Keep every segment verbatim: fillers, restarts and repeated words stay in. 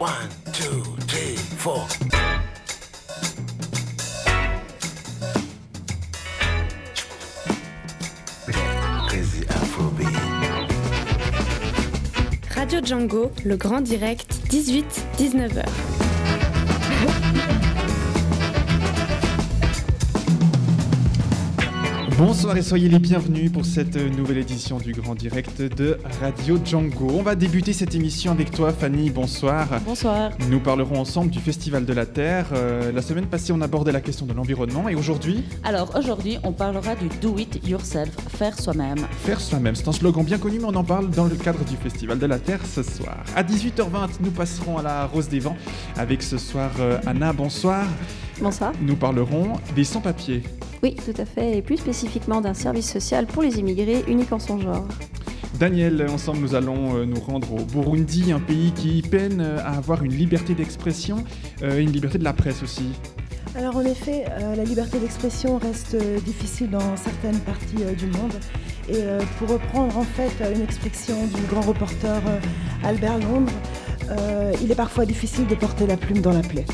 One, two, three, four. Crazy Afrobeat. Radio Django, le grand direct, dix-huit à dix-neuf heures. Bonsoir et soyez les bienvenus pour cette nouvelle édition du Grand Direct de Radio Django. On va débuter cette émission avec toi, Fanny. Bonsoir. Bonsoir. Nous parlerons ensemble du Festival de la Terre. Euh, la semaine passée, on abordait la question de l'environnement et aujourd'hui... Alors aujourd'hui, on parlera du Do It Yourself, faire soi-même. Faire soi-même, c'est un slogan bien connu, mais on en parle dans le cadre du Festival de la Terre ce soir. À dix-huit heures vingt, nous passerons à la Rose des Vents avec ce soir euh, Anna. Bonsoir. Bonsoir. Nous parlerons des sans-papiers. Oui, tout à fait, et plus spécifiquement d'un service social pour les immigrés unique en son genre. Daniel, ensemble nous allons euh, nous rendre au Burundi, un pays qui peine à avoir une liberté d'expression euh, et une liberté de la presse aussi. Alors en effet, euh, la liberté d'expression reste euh, difficile dans certaines parties euh, du monde. Et euh, pour reprendre en fait une expression du grand reporter euh, Albert Londres, euh, il est parfois difficile de porter la plume dans la plaie.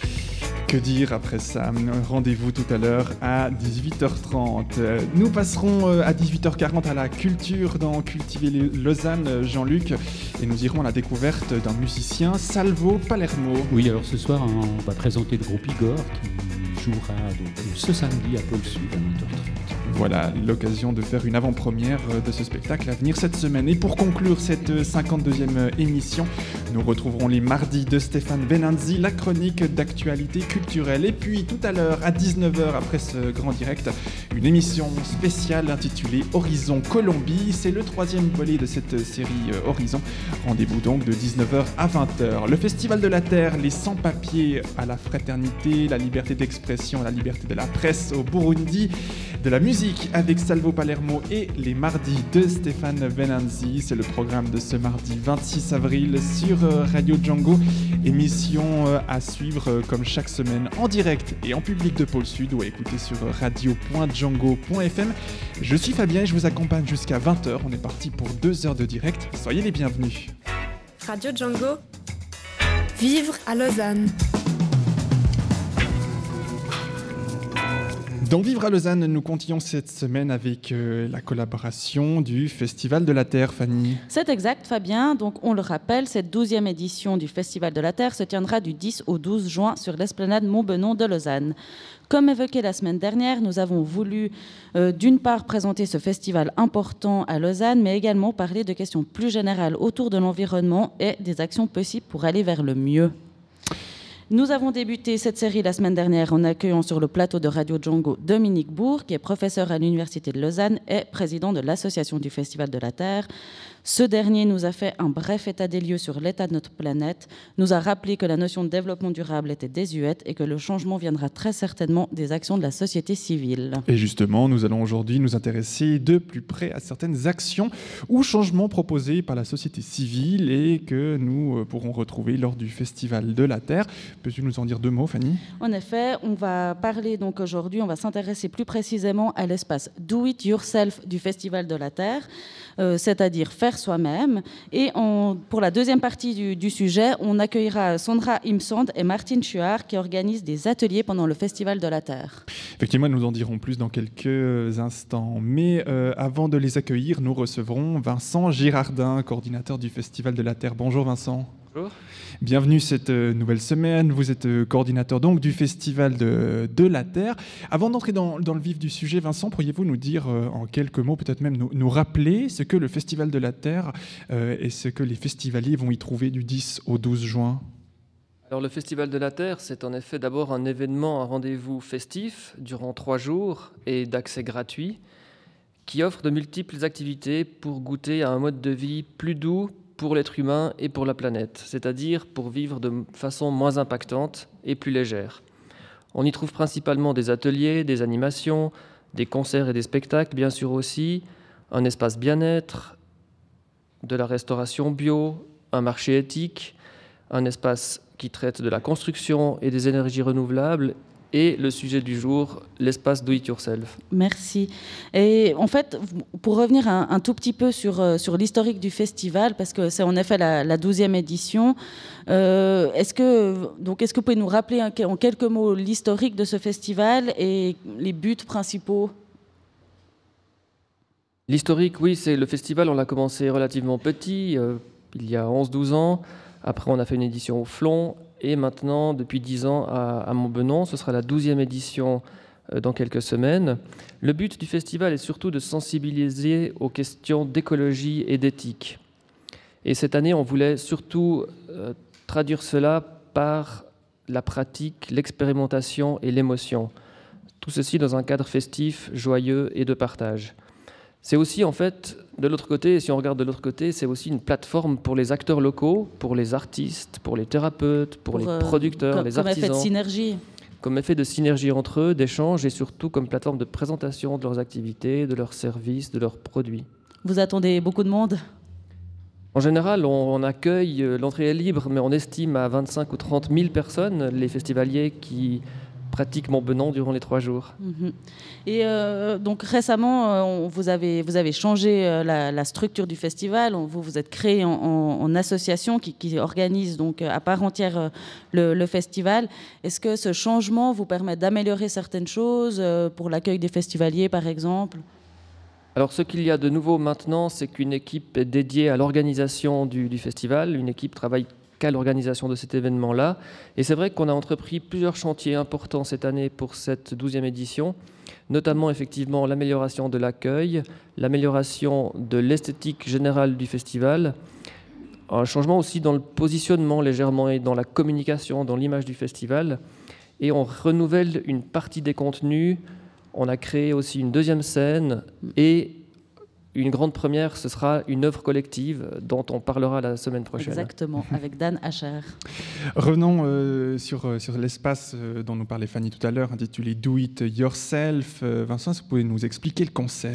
Que dire après ça ? Rendez-vous tout à l'heure à dix-huit heures trente. Nous passerons à dix-huit heures quarante à la culture dans Cultiver Lausanne, Jean-Luc, et nous irons à la découverte d'un musicien, Salvo Palermo. Oui, alors ce soir, on va présenter le groupe Igor qui jouera donc ce samedi à Pôle Sud à neuf heures trente. Voilà l'occasion de faire une avant-première de ce spectacle à venir cette semaine. Et pour conclure cette cinquante-deuxième émission, nous retrouverons les mardis de Stéphane Benanzi, la chronique d'actualité culturelle. Et puis tout à l'heure, à dix-neuf heures, après ce grand direct, une émission spéciale intitulée Horizon Colombie. C'est le troisième volet de cette série Horizon. Rendez-vous donc de dix-neuf heures à vingt heures. Le Festival de la Terre, les sans-papiers à la fraternité, la liberté d'expression, la liberté de la presse au Burundi, de la musique avec Salvo Palermo et les mardis de Stéphane Benanzi. C'est le programme de ce mardi vingt-six avril sur Radio Django. Émission à suivre comme chaque semaine en direct et en public de Pôle Sud ou à écouter sur radio point django point f m. Je suis Fabien et je vous accompagne jusqu'à vingt heures. On est parti pour deux heures de direct. Soyez les bienvenus. Radio Django. Vivre à Lausanne. Dans Vivre à Lausanne, nous continuons cette semaine avec euh, la collaboration du Festival de la Terre, Fanny. C'est exact, Fabien. Donc, on le rappelle, cette douzième édition du Festival de la Terre se tiendra du dix au douze juin sur l'esplanade Montbenon de Lausanne. Comme évoqué la semaine dernière, nous avons voulu euh, d'une part présenter ce festival important à Lausanne, mais également parler de questions plus générales autour de l'environnement et des actions possibles pour aller vers le mieux. Nous avons débuté cette série la semaine dernière en accueillant sur le plateau de Radio Django Dominique Bourg, qui est professeur à l'Université de Lausanne et président de l'Association du Festival de la Terre. Ce dernier nous a fait un bref état des lieux sur l'état de notre planète, nous a rappelé que la notion de développement durable était désuète et que le changement viendra très certainement des actions de la société civile. Et justement, nous allons aujourd'hui nous intéresser de plus près à certaines actions ou changements proposés par la société civile et que nous pourrons retrouver lors du Festival de la Terre. Peux-tu nous en dire deux mots, Fanny ? En effet, on va parler donc aujourd'hui, on va s'intéresser plus précisément à l'espace Do It Yourself du Festival de la Terre, euh, c'est-à-dire faire soi-même. Et on, pour la deuxième partie du, du sujet, on accueillera Sandra Imsand et Martine Chuard qui organisent des ateliers pendant le Festival de la Terre. Effectivement, nous en dirons plus dans quelques instants. Mais euh, avant de les accueillir, nous recevrons Vincent Girardin, coordinateur du Festival de la Terre. Bonjour Vincent. Bonjour. Bienvenue cette euh, nouvelle semaine. Vous êtes euh, coordinateur donc du Festival de, de la Terre. Avant d'entrer dans, dans le vif du sujet, Vincent, pourriez-vous nous dire euh, en quelques mots, peut-être même nous, nous rappeler ce que le Festival de la Terre euh, et ce que les festivaliers vont y trouver du dix au douze juin ? Alors le Festival de la Terre, c'est en effet d'abord un événement, un rendez-vous festif durant trois jours et d'accès gratuit qui offre de multiples activités pour goûter à un mode de vie plus doux pour l'être humain et pour la planète, c'est-à-dire pour vivre de façon moins impactante et plus légère. On y trouve principalement des ateliers, des animations, des concerts et des spectacles, bien sûr aussi, un espace bien-être, de la restauration bio, un marché éthique, un espace qui traite de la construction et des énergies renouvelables et le sujet du jour, l'espace Do It Yourself. Merci. Et en fait, pour revenir un, un tout petit peu sur, euh, sur l'historique du festival, parce que c'est en effet la, la douzième édition, euh, est-ce que, donc, est-ce que vous pouvez nous rappeler en quelques mots l'historique de ce festival et les buts principaux ? L'historique, oui, c'est le festival, on l'a commencé relativement petit, euh, il y a onze douze ans. Après, on a fait une édition au Flon. Et maintenant, depuis dix ans, à, à Montbenon, ce sera la douzième édition euh, dans quelques semaines. Le but du festival est surtout de sensibiliser aux questions d'écologie et d'éthique. Et cette année, on voulait surtout euh, traduire cela par la pratique, l'expérimentation et l'émotion. Tout ceci dans un cadre festif, joyeux et de partage. C'est aussi, en fait, de l'autre côté, et si on regarde de l'autre côté, c'est aussi une plateforme pour les acteurs locaux, pour les artistes, pour les thérapeutes, pour, pour les euh, producteurs, comme, les comme artisans. Comme effet de synergie. Comme effet de synergie entre eux, d'échange, et surtout comme plateforme de présentation de leurs activités, de leurs services, de leurs produits. Vous attendez beaucoup de monde ? En général, on, on accueille, l'entrée est libre, mais on estime à vingt-cinq ou trente mille personnes les festivaliers qui pratiquent Montbenon durant les trois jours. Mmh. Et euh, donc récemment, euh, on, vous, avez, vous avez changé euh, la, la structure du festival. On, vous vous êtes créé en, en, en association qui, qui organise donc à part entière euh, le, le festival. Est-ce que ce changement vous permet d'améliorer certaines choses euh, pour l'accueil des festivaliers, par exemple ? Alors, ce qu'il y a de nouveau maintenant, c'est qu'une équipe est dédiée à l'organisation du, du festival. Une équipe travaille qu'à l'organisation de cet événement-là. Et c'est vrai qu'on a entrepris plusieurs chantiers importants cette année pour cette douzième édition, notamment effectivement l'amélioration de l'accueil, l'amélioration de l'esthétique générale du festival, un changement aussi dans le positionnement légèrement et dans la communication, dans l'image du festival. Et on renouvelle une partie des contenus. On a créé aussi une deuxième scène et une grande première, ce sera une œuvre collective dont on parlera la semaine prochaine. Exactement, avec Dan Hacher. Revenons euh, sur, sur l'espace euh, dont nous parlait Fanny tout à l'heure, intitulé Do It Yourself. Euh, Vincent, est-ce que vous pouvez nous expliquer le concept ?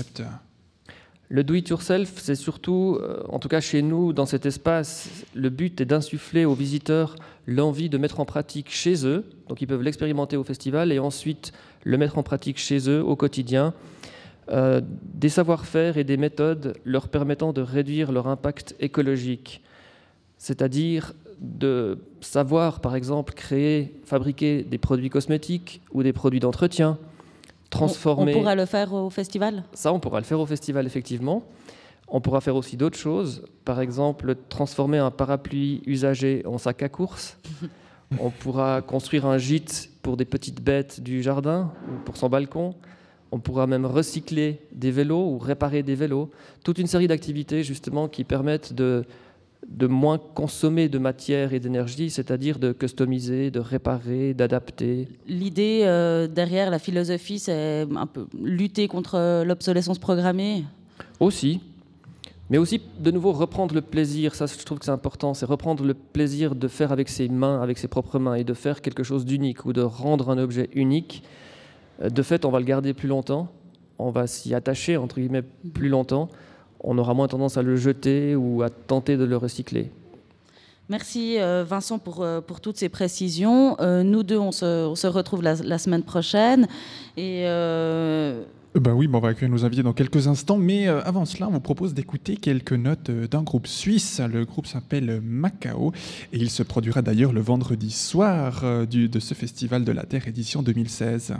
Le Do It Yourself, c'est surtout, euh, en tout cas chez nous, dans cet espace, le but est d'insuffler aux visiteurs l'envie de mettre en pratique chez eux. Donc ils peuvent l'expérimenter au festival et ensuite le mettre en pratique chez eux au quotidien. Euh, des savoir-faire et des méthodes leur permettant de réduire leur impact écologique, c'est-à-dire de savoir, par exemple, créer, fabriquer des produits cosmétiques ou des produits d'entretien, transformer... On, on pourra le faire au festival ? Ça, on pourra le faire au festival, effectivement. On pourra faire aussi d'autres choses, par exemple, transformer un parapluie usagé en sac à course. On pourra construire un gîte pour des petites bêtes du jardin ou pour son balcon. On pourra même recycler des vélos ou réparer des vélos. Toute une série d'activités, justement, qui permettent de, de moins consommer de matière et d'énergie, c'est-à-dire de customiser, de réparer, d'adapter. L'idée euh, derrière la philosophie, c'est un peu lutter contre l'obsolescence programmée ? Aussi. Mais aussi, de nouveau, reprendre le plaisir. Ça, je trouve que c'est important. C'est reprendre le plaisir de faire avec ses mains, avec ses propres mains, et de faire quelque chose d'unique ou de rendre un objet unique. De fait, on va le garder plus longtemps, on va s'y attacher, entre guillemets, plus longtemps. On aura moins tendance à le jeter ou à tenter de le recycler. Merci euh, Vincent pour, euh, pour toutes ces précisions. Euh, nous deux, on se, on se retrouve la, la semaine prochaine. Et euh... Ben oui, bon, on va accueillir nos invités dans quelques instants, mais euh, avant cela, on vous propose d'écouter quelques notes euh, d'un groupe suisse. Le groupe s'appelle Macao et il se produira d'ailleurs le vendredi soir euh, du, de ce Festival de la Terre édition deux mille seize.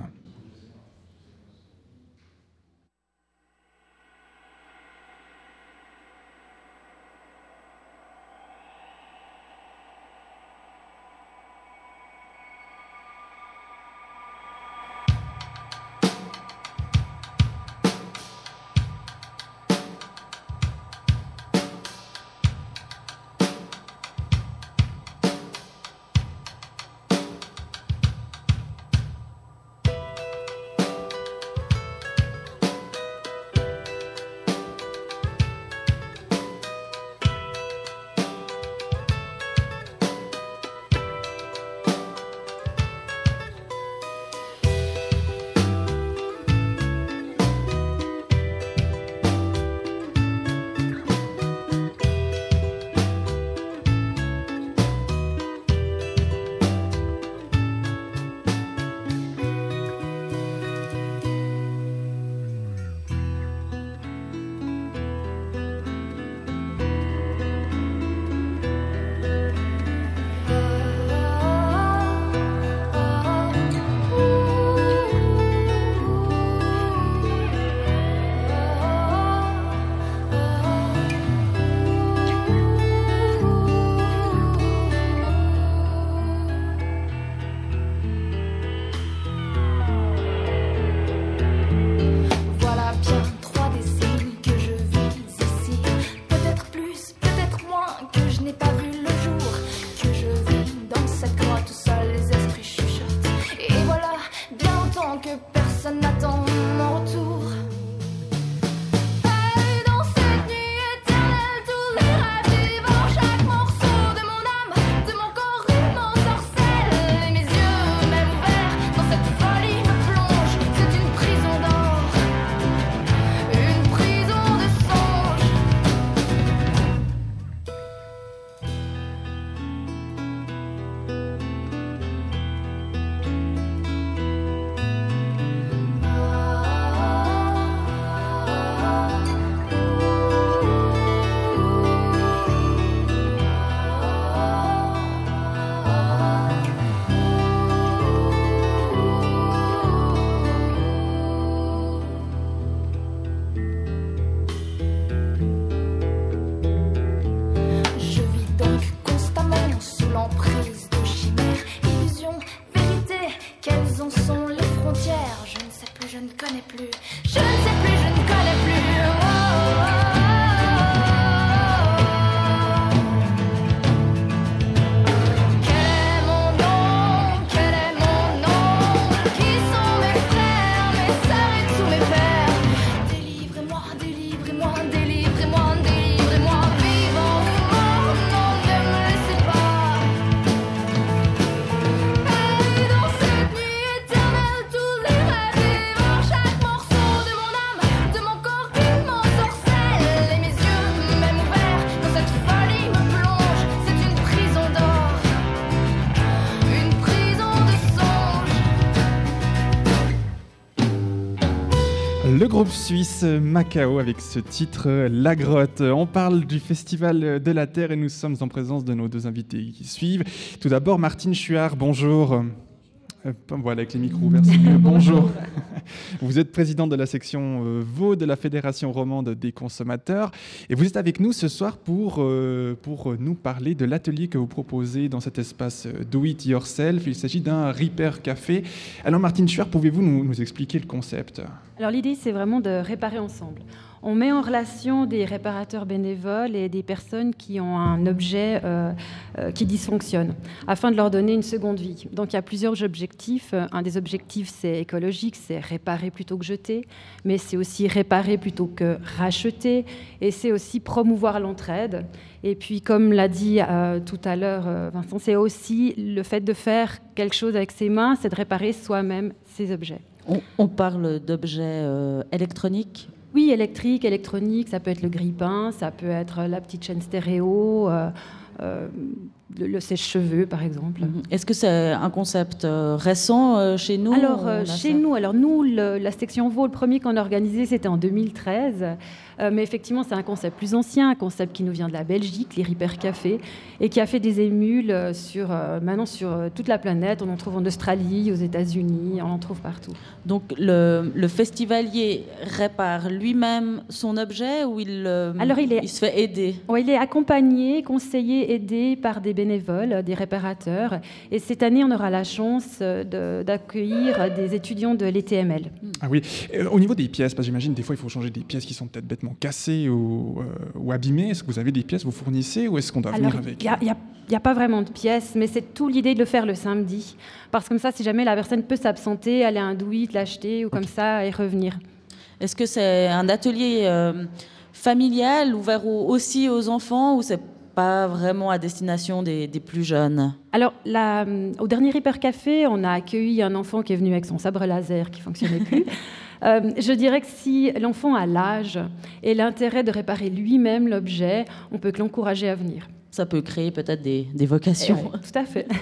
Le groupe suisse Macao avec ce titre La Grotte. On parle du Festival de la Terre et nous sommes en présence de nos deux invités qui suivent. Tout d'abord Martine Chuard, bonjour. Euh, voilà, avec les micros ouverts, c'est mieux. Bonjour. Vous êtes présidente de la section euh, Vaud de la Fédération romande des consommateurs et vous êtes avec nous ce soir pour, euh, pour nous parler de l'atelier que vous proposez dans cet espace euh, Do It Yourself. Il s'agit d'un Repair Café. Alors Martine Chuard, pouvez-vous nous, nous expliquer le concept ? Alors l'idée, c'est vraiment de réparer ensemble. On met en relation des réparateurs bénévoles et des personnes qui ont un objet euh, euh, qui dysfonctionne, afin de leur donner une seconde vie. Donc il y a plusieurs objectifs. Un des objectifs, c'est écologique, c'est réparer plutôt que jeter, mais c'est aussi réparer plutôt que racheter, et c'est aussi promouvoir l'entraide. Et puis, comme l'a dit euh, tout à l'heure euh, Vincent, c'est aussi le fait de faire quelque chose avec ses mains, c'est de réparer soi-même ses objets. On, on parle d'objets euh, électroniques ? Oui, électrique, électronique, ça peut être le grille-pain, ça peut être la petite chaîne stéréo, euh, euh, le, le sèche-cheveux par exemple. Est-ce que c'est un concept euh, récent euh, chez nous ? Alors euh, chez ça nous, alors nous, le, la section Vaud, le premier qu'on a organisé, c'était en deux mille treize. Euh, mais effectivement, c'est un concept plus ancien, un concept qui nous vient de la Belgique, les Repair Café, et qui a fait des émules sur, euh, maintenant sur euh, toute la planète. On en trouve en Australie, aux États-Unis, on en trouve partout. Donc le, le festivalier répare lui-même son objet ou il, euh, Alors, il, est, il se fait aider ? Oui, il est accompagné, conseillé, aidé par des bénévoles, des réparateurs. Et cette année, on aura la chance de, d'accueillir des étudiants de l'E T M L. Ah oui, euh, au niveau des pièces, parce que j'imagine des fois il faut changer des pièces qui sont peut-être bêtement cassées ou, euh, ou abîmées. Est-ce que vous avez des pièces que vous fournissez ou est-ce qu'on doit Alors, venir avec ? Il n'y a, a pas vraiment de pièces, mais c'est tout l'idée de le faire le samedi. Parce que comme ça, si jamais la personne peut s'absenter, aller à un do it, l'acheter ou comme okay. ça et revenir. Est-ce que c'est un atelier euh, familial ouvert au, aussi aux enfants ou c'est pas vraiment à destination des, des plus jeunes ? Alors, la, au dernier Repair Café, on a accueilli un enfant qui est venu avec son sabre laser qui ne fonctionnait plus. euh, je dirais que si l'enfant a l'âge et l'intérêt de réparer lui-même l'objet, on peut que l'encourager à venir. Ça peut créer peut-être des, des vocations. Oui, tout à fait.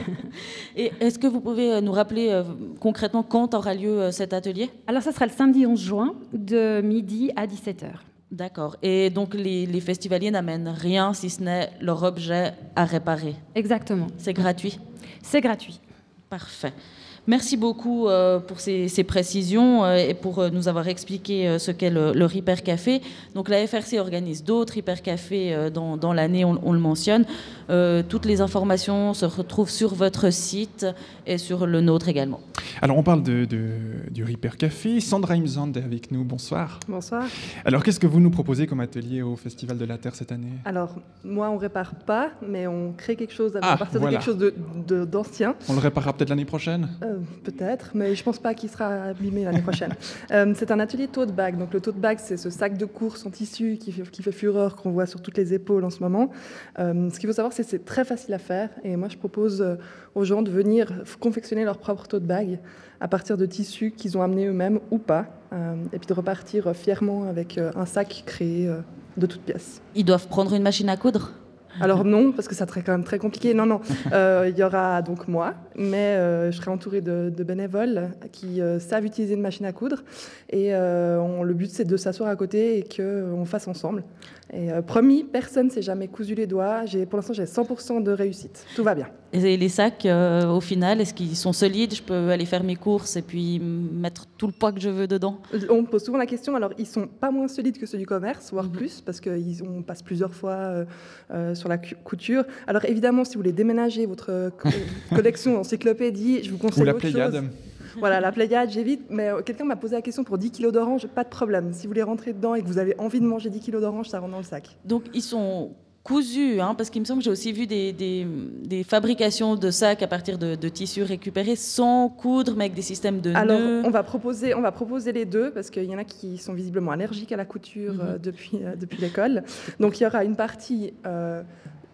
Et est-ce que vous pouvez nous rappeler euh, concrètement quand aura lieu euh, cet atelier ? Alors, ça sera le samedi onze juin, de midi à dix-sept heures. D'accord. Et donc, les, les festivaliers n'amènent rien si ce n'est leur objet à réparer ? Exactement. C'est gratuit ? C'est gratuit. Parfait. Merci beaucoup euh, pour ces, ces précisions euh, et pour euh, nous avoir expliqué euh, ce qu'est le, le Repair Café. Donc la F R C organise d'autres Repair Café euh, dans, dans l'année, on, on le mentionne. Euh, toutes les informations se retrouvent sur votre site et sur le nôtre également. Alors on parle de, de, du Repair Café. Sandra Imzand est avec nous, bonsoir. Bonsoir. Alors qu'est-ce que vous nous proposez comme atelier au Festival de la Terre cette année ? Alors moi on ne répare pas, mais on crée quelque chose à ah, partir voilà. de quelque chose de, de, d'ancien. On le réparera peut-être l'année prochaine ? euh, Peut-être, mais je ne pense pas qu'il sera abîmé l'année prochaine. euh, c'est un atelier tote bag. Donc le tote bag, c'est ce sac de course en tissu qui fait, qui fait fureur, qu'on voit sur toutes les épaules en ce moment. Euh, ce qu'il faut savoir, c'est que c'est très facile à faire. Et moi, je propose aux gens de venir confectionner leur propre tote bag à partir de tissus qu'ils ont amenés eux-mêmes ou pas. Euh, et puis de repartir fièrement avec un sac créé de toutes pièces. Ils doivent prendre une machine à coudre ? Alors non, parce que ça serait quand même très compliqué. Non, non. Euh, il y aura donc moi, mais euh, je serai entourée de, de bénévoles qui euh, savent utiliser une machine à coudre. Et euh, on, le but, c'est de s'asseoir à côté et qu'on fasse ensemble. Et euh, promis, personne ne s'est jamais cousu les doigts. J'ai, pour l'instant, j'ai cent pour cent de réussite. Tout va bien. Et les sacs, euh, au final, est-ce qu'ils sont solides ? Je peux aller faire mes courses et puis mettre tout le poids que je veux dedans ? On me pose souvent la question. Alors, ils ne sont pas moins solides que ceux du commerce, voire mmh. plus, parce qu'on passe plusieurs fois euh, euh, sur la couture. Alors, évidemment, si vous voulez déménager votre co- collection encyclopédie, je vous conseille Ou la autre Pléiade. chose. Voilà, la Pléiade, j'évite. Mais euh, quelqu'un m'a posé la question pour dix kilos d'orange, pas de problème. Si vous voulez rentrer dedans et que vous avez envie de manger dix kilos d'orange, ça rentre dans le sac. Donc, ils sont cousus, hein, parce qu'il me semble que j'ai aussi vu des, des, des fabrications de sacs à partir de, de tissus récupérés sans coudre, mais avec des systèmes de Alors, nœuds. on va proposer, on va proposer les deux, parce qu'il y en a qui sont visiblement allergiques à la couture mm-hmm. euh, depuis, euh, depuis l'école. Donc, il y aura une partie... Euh,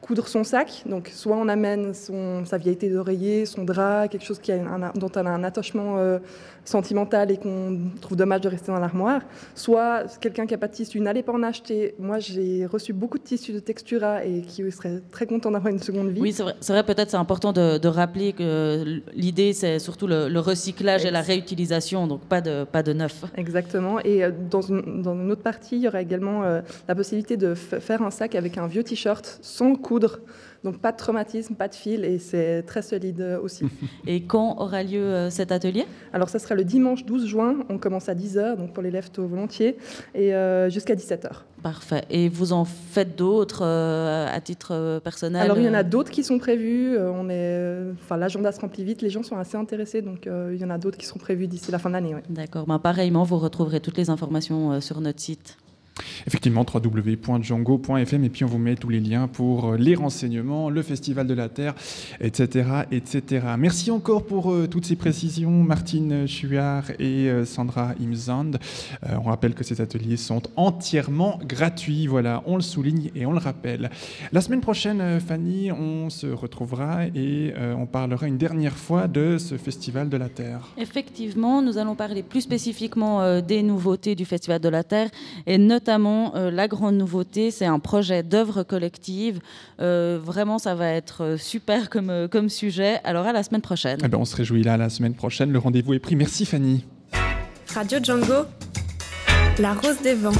coudre son sac. Donc, soit on amène son, sa vieilleté d'oreiller, son drap, quelque chose qui a un, dont on a un attachement euh, sentimental et qu'on trouve dommage de rester dans l'armoire. Soit quelqu'un qui n'a pas de tissu, n'allez pas en acheter. Moi, j'ai reçu beaucoup de tissus de Textura et qui serait très content d'avoir une seconde vie. Oui, c'est vrai, c'est vrai peut-être c'est important de, de rappeler que l'idée, c'est surtout le, le recyclage et la réutilisation, donc pas de, pas de neuf. Exactement. Et dans une, dans une autre partie, il y aura également euh, la possibilité de f- faire un sac avec un vieux t-shirt sans coudre. Donc pas de traumatisme, pas de fil, et c'est très solide aussi. Et quand aura lieu euh, cet atelier ? Alors ça sera le dimanche douze juin, on commence à dix heures, donc pour les lève-tôt volontiers, et euh, jusqu'à dix-sept heures. Parfait. Et vous en faites d'autres euh, à titre euh, personnel ? Alors il y en a d'autres qui sont prévus, euh, on est, enfin, l'agenda se remplit vite, les gens sont assez intéressés, donc euh, il y en a d'autres qui sont prévus d'ici la fin de l'année. Ouais. D'accord. Ben, pareillement, vous retrouverez toutes les informations euh, sur notre site. Effectivement, w w w point django point f m, et puis on vous met tous les liens pour les renseignements, le Festival de la Terre, et cetera, et cetera. Merci encore pour euh, toutes ces précisions, Martine Chuard et euh, Sandra Imzand. Euh, on rappelle que ces ateliers sont entièrement gratuits, voilà, on le souligne et on le rappelle. La semaine prochaine, euh, Fanny, on se retrouvera et euh, on parlera une dernière fois de ce Festival de la Terre. Effectivement, nous allons parler plus spécifiquement euh, des nouveautés du Festival de la Terre, et notamment Notamment, euh, la grande nouveauté, c'est un projet d'œuvre collective. Euh, vraiment, ça va être super comme, euh, comme sujet. Alors, à la semaine prochaine. Eh ben, on se réjouit là, la semaine prochaine. Le rendez-vous est pris. Merci, Fanny. Radio Django, la rose des vents.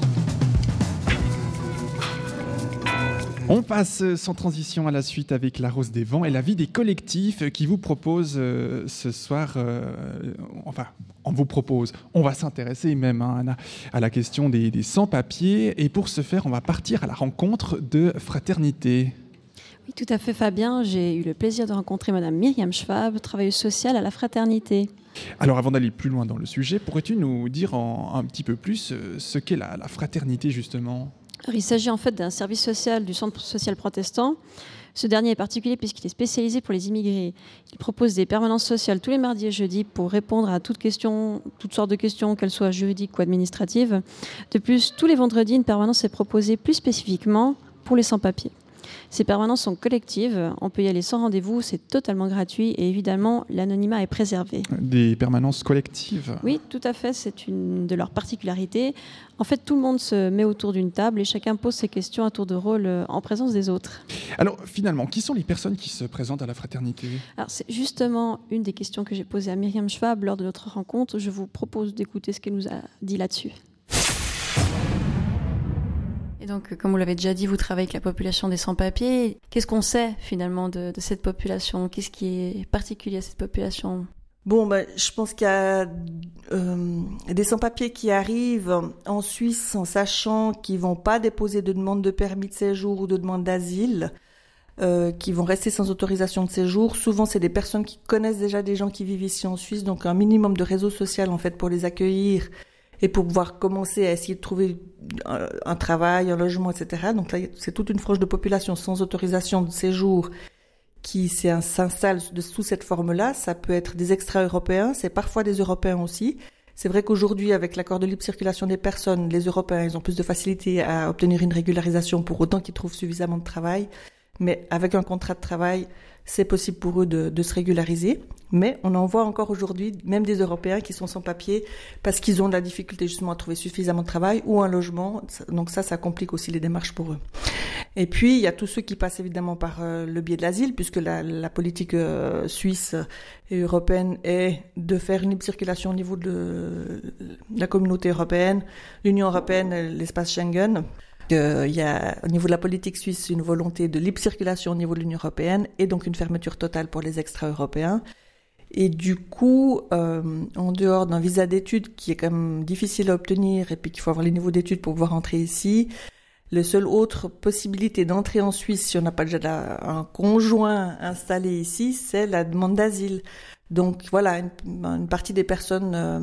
On passe sans transition à la suite avec La Rose des Vents et la vie des collectifs qui vous propose euh, ce soir, euh, enfin, on vous propose, on va s'intéresser même hein, à la question des, des sans-papiers, et pour ce faire, on va partir à la rencontre de Fraternité. Oui, tout à fait, Fabien. J'ai eu le plaisir de rencontrer Madame Myriam Schwab, travailleuse sociale à la Fraternité. Alors, avant d'aller plus loin dans le sujet, pourrais-tu nous dire en, un petit peu plus euh, ce qu'est la, la Fraternité, justement ? Alors, il s'agit en fait d'un service social du Centre social protestant. Ce dernier est particulier puisqu'il est spécialisé pour les immigrés. Il propose des permanences sociales tous les mardis et jeudis pour répondre à toutes, questions, toutes sortes de questions, qu'elles soient juridiques ou administratives. De plus, tous les vendredis, une permanence est proposée plus spécifiquement pour les sans-papiers. Ces permanences sont collectives, on peut y aller sans rendez-vous, c'est totalement gratuit et évidemment l'anonymat est préservé. Des permanences collectives ? Oui, tout à fait, c'est une de leurs particularités. En fait, tout le monde se met autour d'une table et chacun pose ses questions à tour de rôle en présence des autres. Alors finalement, qui sont les personnes qui se présentent à la Fraternité ? Alors c'est justement une des questions que j'ai posées à Myriam Schwab lors de notre rencontre. Je vous propose d'écouter ce qu'elle nous a dit là-dessus. Et donc, comme vous l'avez déjà dit, vous travaillez avec la population des sans-papiers. Qu'est-ce qu'on sait finalement de, de cette population ? Qu'est-ce qui est particulier à cette population ? Bon, ben, je pense qu'il y a euh, des sans-papiers qui arrivent en Suisse en sachant qu'ils vont pas déposer de demande de permis de séjour ou de demande d'asile, euh, qui vont rester sans autorisation de séjour. Souvent, c'est des personnes qui connaissent déjà des gens qui vivent ici en Suisse, donc un minimum de réseau social en fait pour les accueillir et pour pouvoir commencer à essayer de trouver un, un travail, un logement, et cetera. Donc là, c'est toute une frange de population sans autorisation de séjour qui s'installe sous cette forme-là. Ça peut être des extra-européens, c'est parfois des Européens aussi. C'est vrai qu'aujourd'hui, avec l'accord de libre circulation des personnes, les Européens, ils ont plus de facilité à obtenir une régularisation pour autant qu'ils trouvent suffisamment de travail. Mais avec un contrat de travail, c'est possible pour eux de, de se régulariser. Mais on en voit encore aujourd'hui, même des Européens qui sont sans papier parce qu'ils ont de la difficulté justement à trouver suffisamment de travail ou un logement. Donc ça, ça complique aussi les démarches pour eux. Et puis, il y a tous ceux qui passent évidemment par euh, le biais de l'asile, puisque la, la politique euh, suisse et européenne est de faire une libre circulation au niveau de la communauté européenne, l'Union européenne, l'espace Schengen. Euh, il y a au niveau de la politique suisse une volonté de libre circulation au niveau de l'Union européenne et donc une fermeture totale pour les extra-européens. Et du coup, euh, en dehors d'un visa d'études qui est quand même difficile à obtenir et puis qu'il faut avoir les niveaux d'études pour pouvoir entrer ici, la seule autre possibilité d'entrer en Suisse si on n'a pas déjà la, un conjoint installé ici, c'est la demande d'asile. Donc voilà, une, une partie des personnes euh,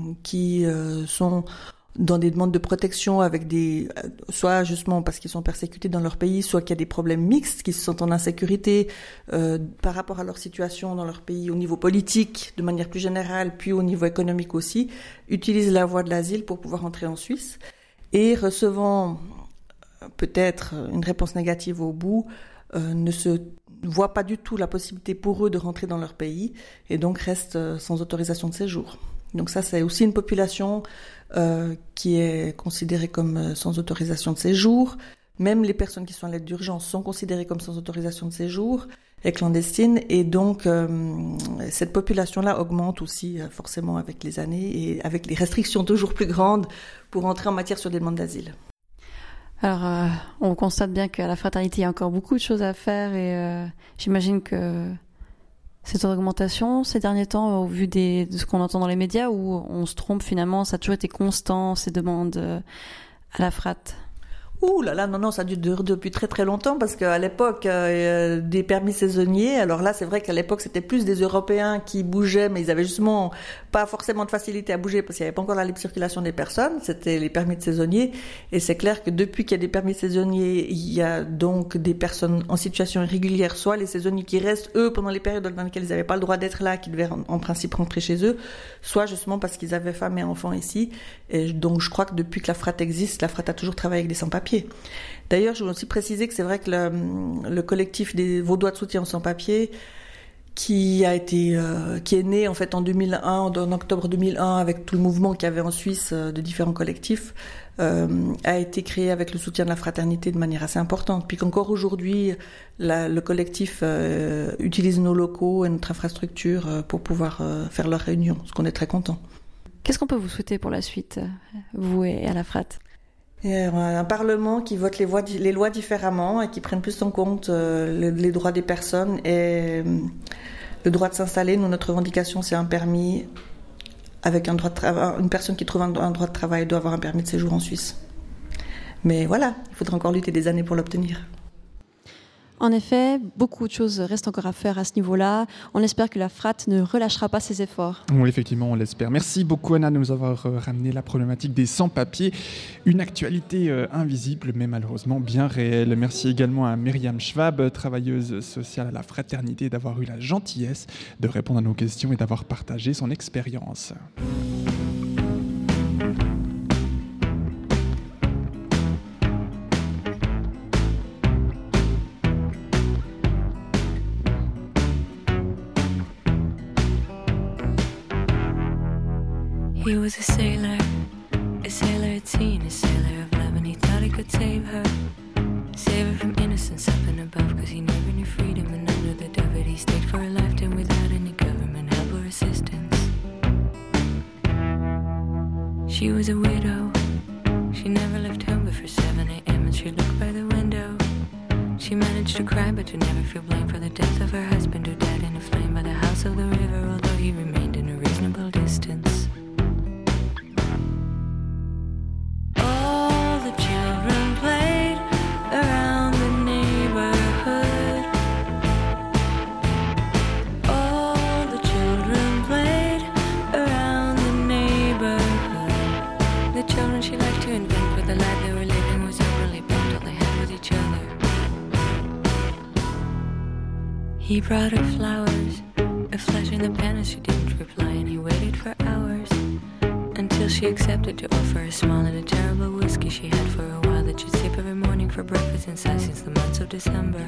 qui euh, sont dans des demandes de protection avec des, soit justement parce qu'ils sont persécutés dans leur pays, soit qu'il y a des problèmes mixtes, qui se sentent en insécurité euh, par rapport à leur situation dans leur pays au niveau politique de manière plus générale, puis au niveau économique aussi, utilisent la voie de l'asile pour pouvoir entrer en Suisse et recevant peut-être une réponse négative au bout, euh, ne se voient pas du tout la possibilité pour eux de rentrer dans leur pays et donc restent euh, sans autorisation de séjour. Donc ça, c'est aussi une population euh, qui est considérée comme euh, sans autorisation de séjour. Même les personnes qui sont à l'aide d'urgence sont considérées comme sans autorisation de séjour et clandestines. Et donc, euh, cette population-là augmente aussi euh, forcément avec les années et avec les restrictions toujours plus grandes pour entrer en matière sur des demandes d'asile. Alors, euh, on constate bien qu'à la fraternité, il y a encore beaucoup de choses à faire et euh, j'imagine que cette augmentation ces derniers temps, au vu des, de ce qu'on entend dans les médias, où on se trompe finalement, ça a toujours été constant, ces demandes euh, à la frat. Ouh là là, non, non, ça dure depuis très très longtemps parce qu'à l'époque, euh, des permis saisonniers, alors là, c'est vrai qu'à l'époque, c'était plus des Européens qui bougeaient, mais ils avaient justement pas forcément de facilité à bouger parce qu'il n'y avait pas encore la libre circulation des personnes, c'était les permis de saisonniers. Et c'est clair que depuis qu'il y a des permis saisonniers, il y a donc des personnes en situation irrégulière, soit les saisonniers qui restent, eux, pendant les périodes dans lesquelles ils n'avaient pas le droit d'être là, qui devaient en, en principe rentrer chez eux, soit justement parce qu'ils avaient femmes et enfants ici. Et donc, je crois que depuis que la frat existe, la frat a toujours travaillé avec des sans-papiers. D'ailleurs, je veux aussi préciser que c'est vrai que le, le collectif des Vaudois de soutien aux sans-papiers, qui a été, euh, qui est né en fait en deux mille un, en octobre deux mille un, avec tout le mouvement qu'il y avait en Suisse euh, de différents collectifs, euh, a été créé avec le soutien de la fraternité de manière assez importante. Puis qu'encore aujourd'hui, la, le collectif euh, utilise nos locaux et notre infrastructure euh, pour pouvoir euh, faire leurs réunions, ce qu'on est très content. Qu'est-ce qu'on peut vous souhaiter pour la suite, vous et à la frat ? Et un parlement qui vote les, voix, les lois différemment et qui prenne plus en compte euh, les, les droits des personnes et euh, le droit de s'installer. Nous, notre revendication, c'est un permis avec un droit de travail. Une personne qui trouve un, un droit de travail doit avoir un permis de séjour en Suisse. Mais voilà, il faudra encore lutter des années pour l'obtenir. En effet, beaucoup de choses restent encore à faire à ce niveau-là. On espère que la frat ne relâchera pas ses efforts. Oui, effectivement, on l'espère. Merci beaucoup, Anna, de nous avoir ramené la problématique des sans-papiers. Une actualité euh, invisible, mais malheureusement bien réelle. Merci également à Myriam Schwab, travailleuse sociale à la fraternité, d'avoir eu la gentillesse de répondre à nos questions et d'avoir partagé son expérience. He was a sailor, a sailor at sea, and a sailor of love, and he thought he could save her, save her from innocence up and above, cause he never knew freedom, and under the dove it he stayed for a lifetime without any government help or assistance. She was a widow, she never left home before seven a.m. and she looked by the window. She managed to cry but to never feel blame for the death of her husband who died in a flame by the house of the river, although he remained in a reasonable distance. He brought her flowers, a flash in the pan and she didn't reply, and he waited for hours until she accepted to offer a small and a terrible whiskey she had for a while that she'd sip every morning for breakfast inside since the months of December.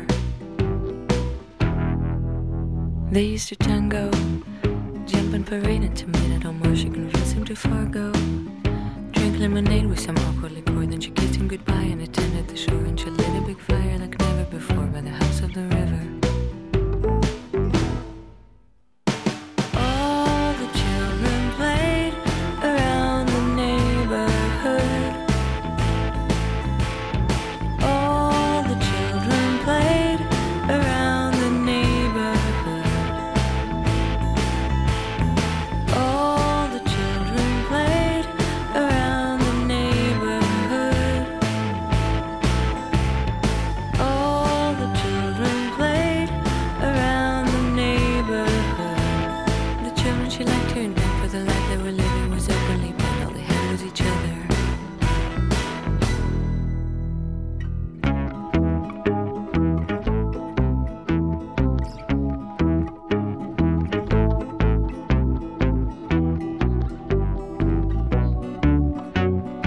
They used to tango, jump and parade until midnight or more. She convinced him to forego, drink lemonade with some awkward liqueur. Then she kissed him goodbye and attended the shore, and she lit a big fire like never before by the house of the river.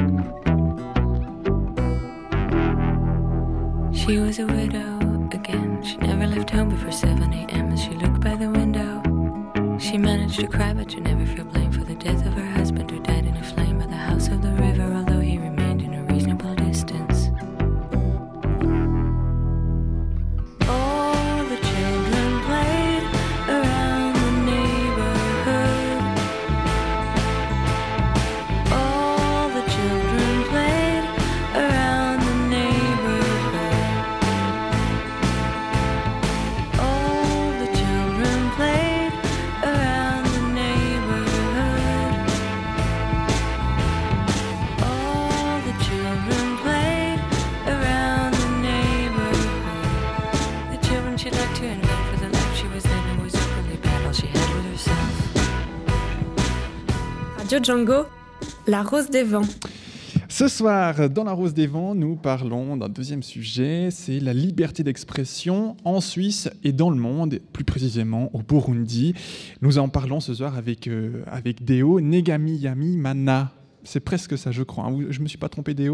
She was a widow again. home before seven a.m. as she looked by the window. She managed to cry, but to never feel blame for the death of her husband, who died in a flame by the house of the river, although he remained in a reasonable distance. All the children played around the neighborhood. All the children played around the neighborhood. All the children played around the neighborhood. All the children played around the neighborhood. The children she'd like to invent for the life she was living was equally bad all she had with herself. Radio Django, la rose des vents. Ce soir, dans la Rose des Vents, nous parlons d'un deuxième sujet, c'est la liberté d'expression en Suisse et dans le monde, plus précisément au Burundi. Nous en parlons ce soir avec, euh, avec Deo Negamiyamimana. C'est presque ça, je crois. Je ne me suis pas trompé, Deo ?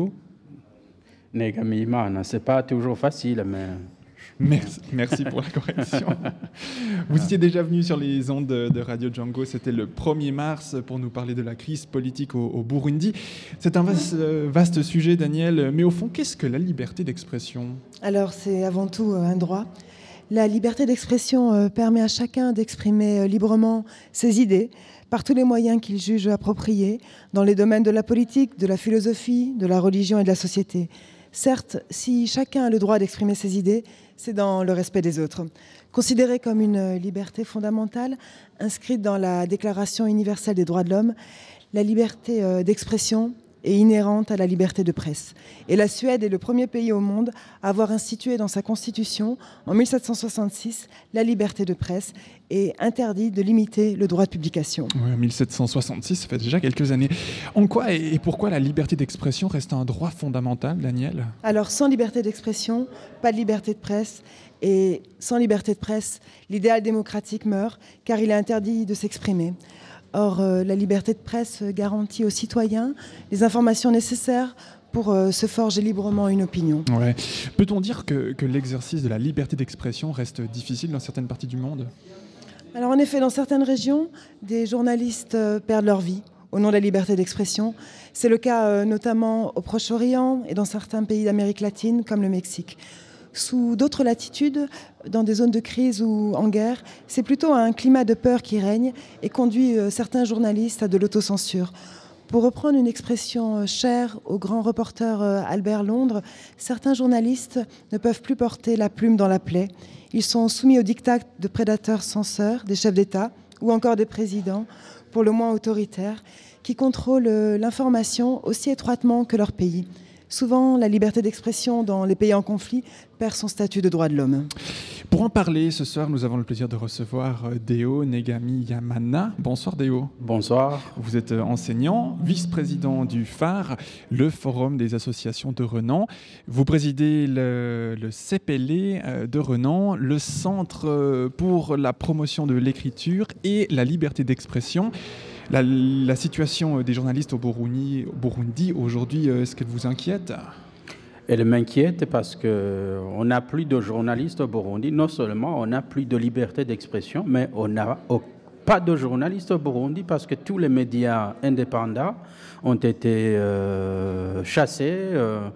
Negamiyamana, c'est pas toujours facile, mais... Merci, merci pour la correction. Vous étiez déjà venu sur les ondes de, de Radio Django, c'était le premier mars pour nous parler de la crise politique au, au Burundi. C'est un vaste, vaste sujet, Daniel, mais au fond, qu'est-ce que la liberté d'expression ? Alors, c'est avant tout un droit. La liberté d'expression permet à chacun d'exprimer librement ses idées par tous les moyens qu'il juge appropriés dans les domaines de la politique, de la philosophie, de la religion et de la société. Certes, si chacun a le droit d'exprimer ses idées, c'est dans le respect des autres. Considérée comme une liberté fondamentale, inscrite dans la Déclaration universelle des droits de l'homme, la liberté d'expression est inhérente à la liberté de presse. Et la Suède est le premier pays au monde à avoir institué dans sa constitution, en mille sept cent soixante-six, la liberté de presse et interdit de limiter le droit de publication. Oui, mille sept cent soixante-six, ça fait déjà quelques années. En quoi et pourquoi la liberté d'expression reste un droit fondamental, Daniel ? Alors, sans liberté d'expression, pas de liberté de presse. Et sans liberté de presse, l'idéal démocratique meurt, car il est interdit de s'exprimer. Or, euh, la liberté de presse garantit aux citoyens les informations nécessaires pour euh, se forger librement une opinion. Ouais. Peut-on dire que, que l'exercice de la liberté d'expression reste difficile dans certaines parties du monde ? Alors, en effet, dans certaines régions, des journalistes euh, perdent leur vie au nom de la liberté d'expression. C'est le cas euh, notamment au Proche-Orient et dans certains pays d'Amérique latine, comme le Mexique. Sous d'autres latitudes, dans des zones de crise ou en guerre, c'est plutôt un climat de peur qui règne et conduit euh, certains journalistes à de l'autocensure. Pour reprendre une expression euh, chère au grand reporter euh, Albert Londres, certains journalistes ne peuvent plus porter la plume dans la plaie. Ils sont soumis au diktat de prédateurs censeurs, des chefs d'État ou encore des présidents, pour le moins autoritaires, qui contrôlent euh, l'information aussi étroitement que leur pays. Souvent, la liberté d'expression dans les pays en conflit perd son statut de droit de l'homme. Pour en parler, ce soir, nous avons le plaisir de recevoir Deo Negamiyamana. Bonsoir Deo. Bonsoir. Vous êtes enseignant, vice-président du F A R, le Forum des associations de Renan. Vous présidez le, le C P L E de Renan, le Centre pour la promotion de l'écriture et la liberté d'expression. La, la situation des journalistes au Burundi, au Burundi aujourd'hui, est-ce qu'elle vous inquiète ? Elle m'inquiète parce qu'on n'a plus de journalistes au Burundi. Non seulement on n'a plus de liberté d'expression, mais on n'a pas de journalistes au Burundi parce que tous les médias indépendants ont été euh, chassés, euh,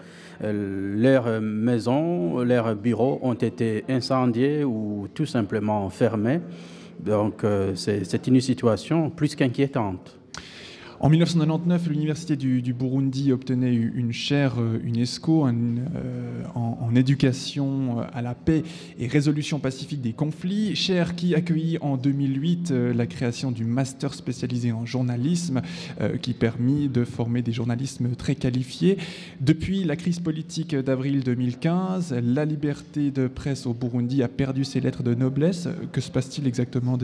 leurs maisons, leurs bureaux ont été incendiés ou tout simplement fermés. Donc, euh, c'est, c'est une situation plus qu'inquiétante. En dix-neuf cent quatre-vingt-dix-neuf, l'Université du, du Burundi obtenait une chaire UNESCO un, euh, en, en éducation à la paix et résolution pacifique des conflits, chaire qui accueillit en deux mille huit euh, la création du master spécialisé en journalisme euh, qui permit de former des journalistes très qualifiés. Depuis la crise politique d'avril deux mille quinze, la liberté de presse au Burundi a perdu ses lettres de noblesse. Que se passe-t-il exactement, Deo ?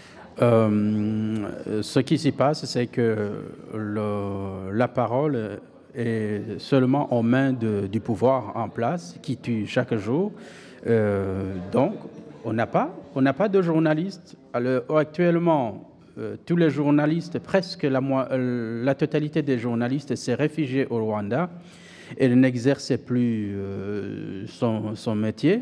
Euh, ce qui s'y passe, c'est que le, la parole est seulement aux mains de, du pouvoir en place, qui tue chaque jour. Euh, donc, on n'a pas, on n'a pas de journalistes. Alors, actuellement, euh, tous les journalistes, presque la, euh, la totalité des journalistes s'est réfugiée au Rwanda et n'exerçait plus euh, son, son métier.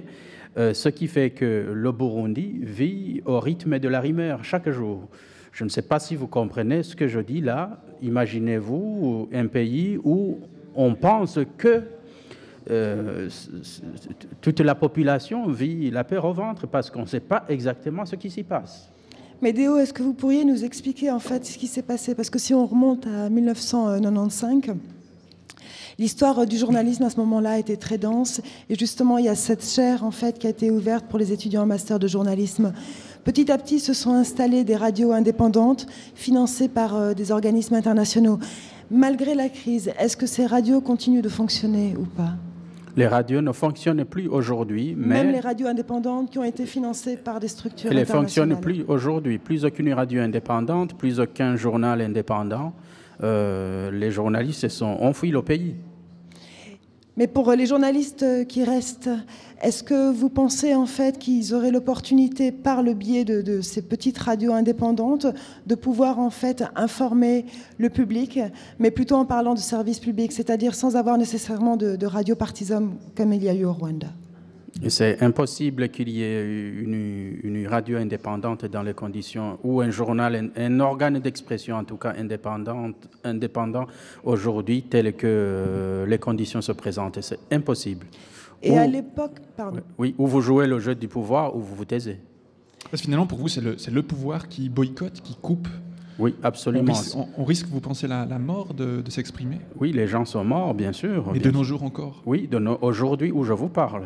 Euh, ce qui fait que le Burundi vit au rythme de la rumeur chaque jour. Je ne sais pas si vous comprenez ce que je dis là. Imaginez-vous un pays où on pense que euh, toute la population vit la peur au ventre parce qu'on ne sait pas exactement ce qui s'y passe. Mais Déo, est-ce que vous pourriez nous expliquer en fait ce qui s'est passé? Parce que si on remonte à mille neuf cent quatre-vingt-quinze, l'histoire du journalisme à ce moment-là était très dense. Et justement, il y a cette chaire en fait qui a été ouverte pour les étudiants en master de journalisme. Petit à petit, se sont installées des radios indépendantes financées par euh, des organismes internationaux. Malgré la crise, est-ce que ces radios continuent de fonctionner ou pas? Les radios ne fonctionnent plus aujourd'hui, mais... Même les radios indépendantes qui ont été financées par des structures elles ne internationales. fonctionnent plus aujourd'hui. Plus aucune radio indépendante, plus aucun journal indépendant. Euh, les journalistes se sont enfuis le pays. Mais pour les journalistes qui restent, est-ce que vous pensez en fait qu'ils auraient l'opportunité, par le biais de, de ces petites radios indépendantes, de pouvoir en fait informer le public, mais plutôt en parlant de service public, c'est-à-dire sans avoir nécessairement de, de radio partisane comme il y a eu au Rwanda? Et c'est impossible qu'il y ait une, une radio indépendante dans les conditions où un journal, un, un organe d'expression en tout cas indépendant, indépendant aujourd'hui, tel que euh, les conditions se présentent. C'est impossible. Et ou, à l'époque, pardon. Oui, où vous jouez le jeu du pouvoir, ou vous vous taisez. Parce que finalement, pour vous, c'est le, c'est le pouvoir qui boycotte, qui coupe. Oui, absolument. On risque, on, on risque vous pensez, la, la mort de, de s'exprimer? Oui, les gens sont morts, bien sûr. Et bien de sûr. nos jours encore? Oui, de no, aujourd'hui où je vous parle.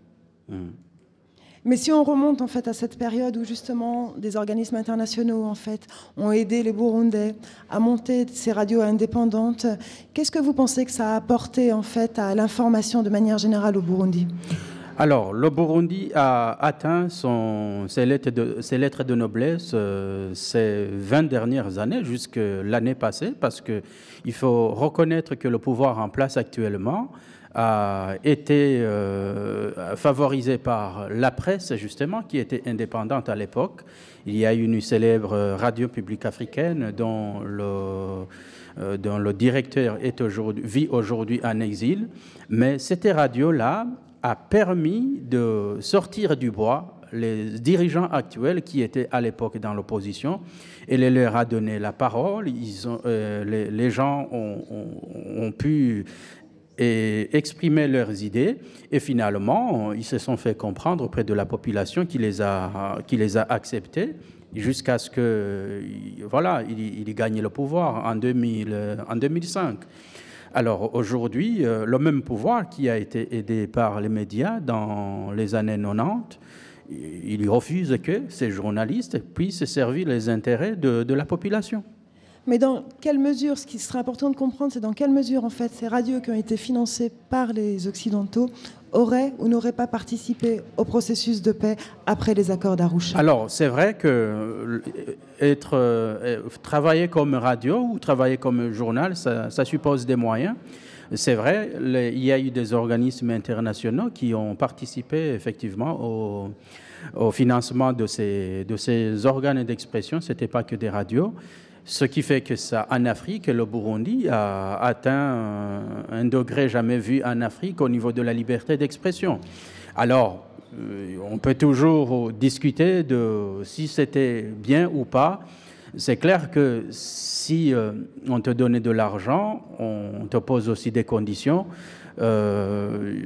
Mais si on remonte en fait à cette période où justement des organismes internationaux en fait ont aidé les Burundais à monter ces radios indépendantes, qu'est-ce que vous pensez que ça a apporté en fait à l'information de manière générale au Burundi? Alors, le Burundi a atteint son, ses, lettres de, ses lettres de noblesse euh, ces vingt dernières années, jusque l'année passée, parce qu'il faut reconnaître que le pouvoir en place actuellement a été euh, favorisé par la presse, justement, qui était indépendante à l'époque. Il y a une célèbre radio publique africaine dont le, euh, dont le directeur est aujourd'hui, vit aujourd'hui en exil. Mais cette radio-là a permis de sortir du bois les dirigeants actuels qui étaient à l'époque dans l'opposition. Elle leur a donné la parole. Ils ont, euh, les, les gens ont, ont, ont pu et exprimer leurs idées, et finalement, ils se sont fait comprendre auprès de la population qui les a, qui les a acceptés, jusqu'à ce que, voilà, il, il gagne le pouvoir en, deux mille, en deux mille cinq. Alors aujourd'hui, le même pouvoir qui a été aidé par les médias dans les années quatre-vingt-dix, il refuse que ces journalistes puissent servir les intérêts de, de la population. Mais dans quelle mesure, ce qui serait important de comprendre, c'est dans quelle mesure, en fait, ces radios qui ont été financées par les Occidentaux auraient ou n'auraient pas participé au processus de paix après les accords d'Arusha? Alors, c'est vrai que être, euh, travailler comme radio ou travailler comme journal, ça, ça suppose des moyens. C'est vrai, les, il y a eu des organismes internationaux qui ont participé effectivement au, au financement de ces, de ces organes d'expression. Ce n'était pas que des radios. Ce qui fait que ça, en Afrique, le Burundi a atteint un degré jamais vu en Afrique au niveau de la liberté d'expression. Alors, on peut toujours discuter de si c'était bien ou pas. C'est clair que si on te donnait de l'argent, on te pose aussi des conditions. Euh,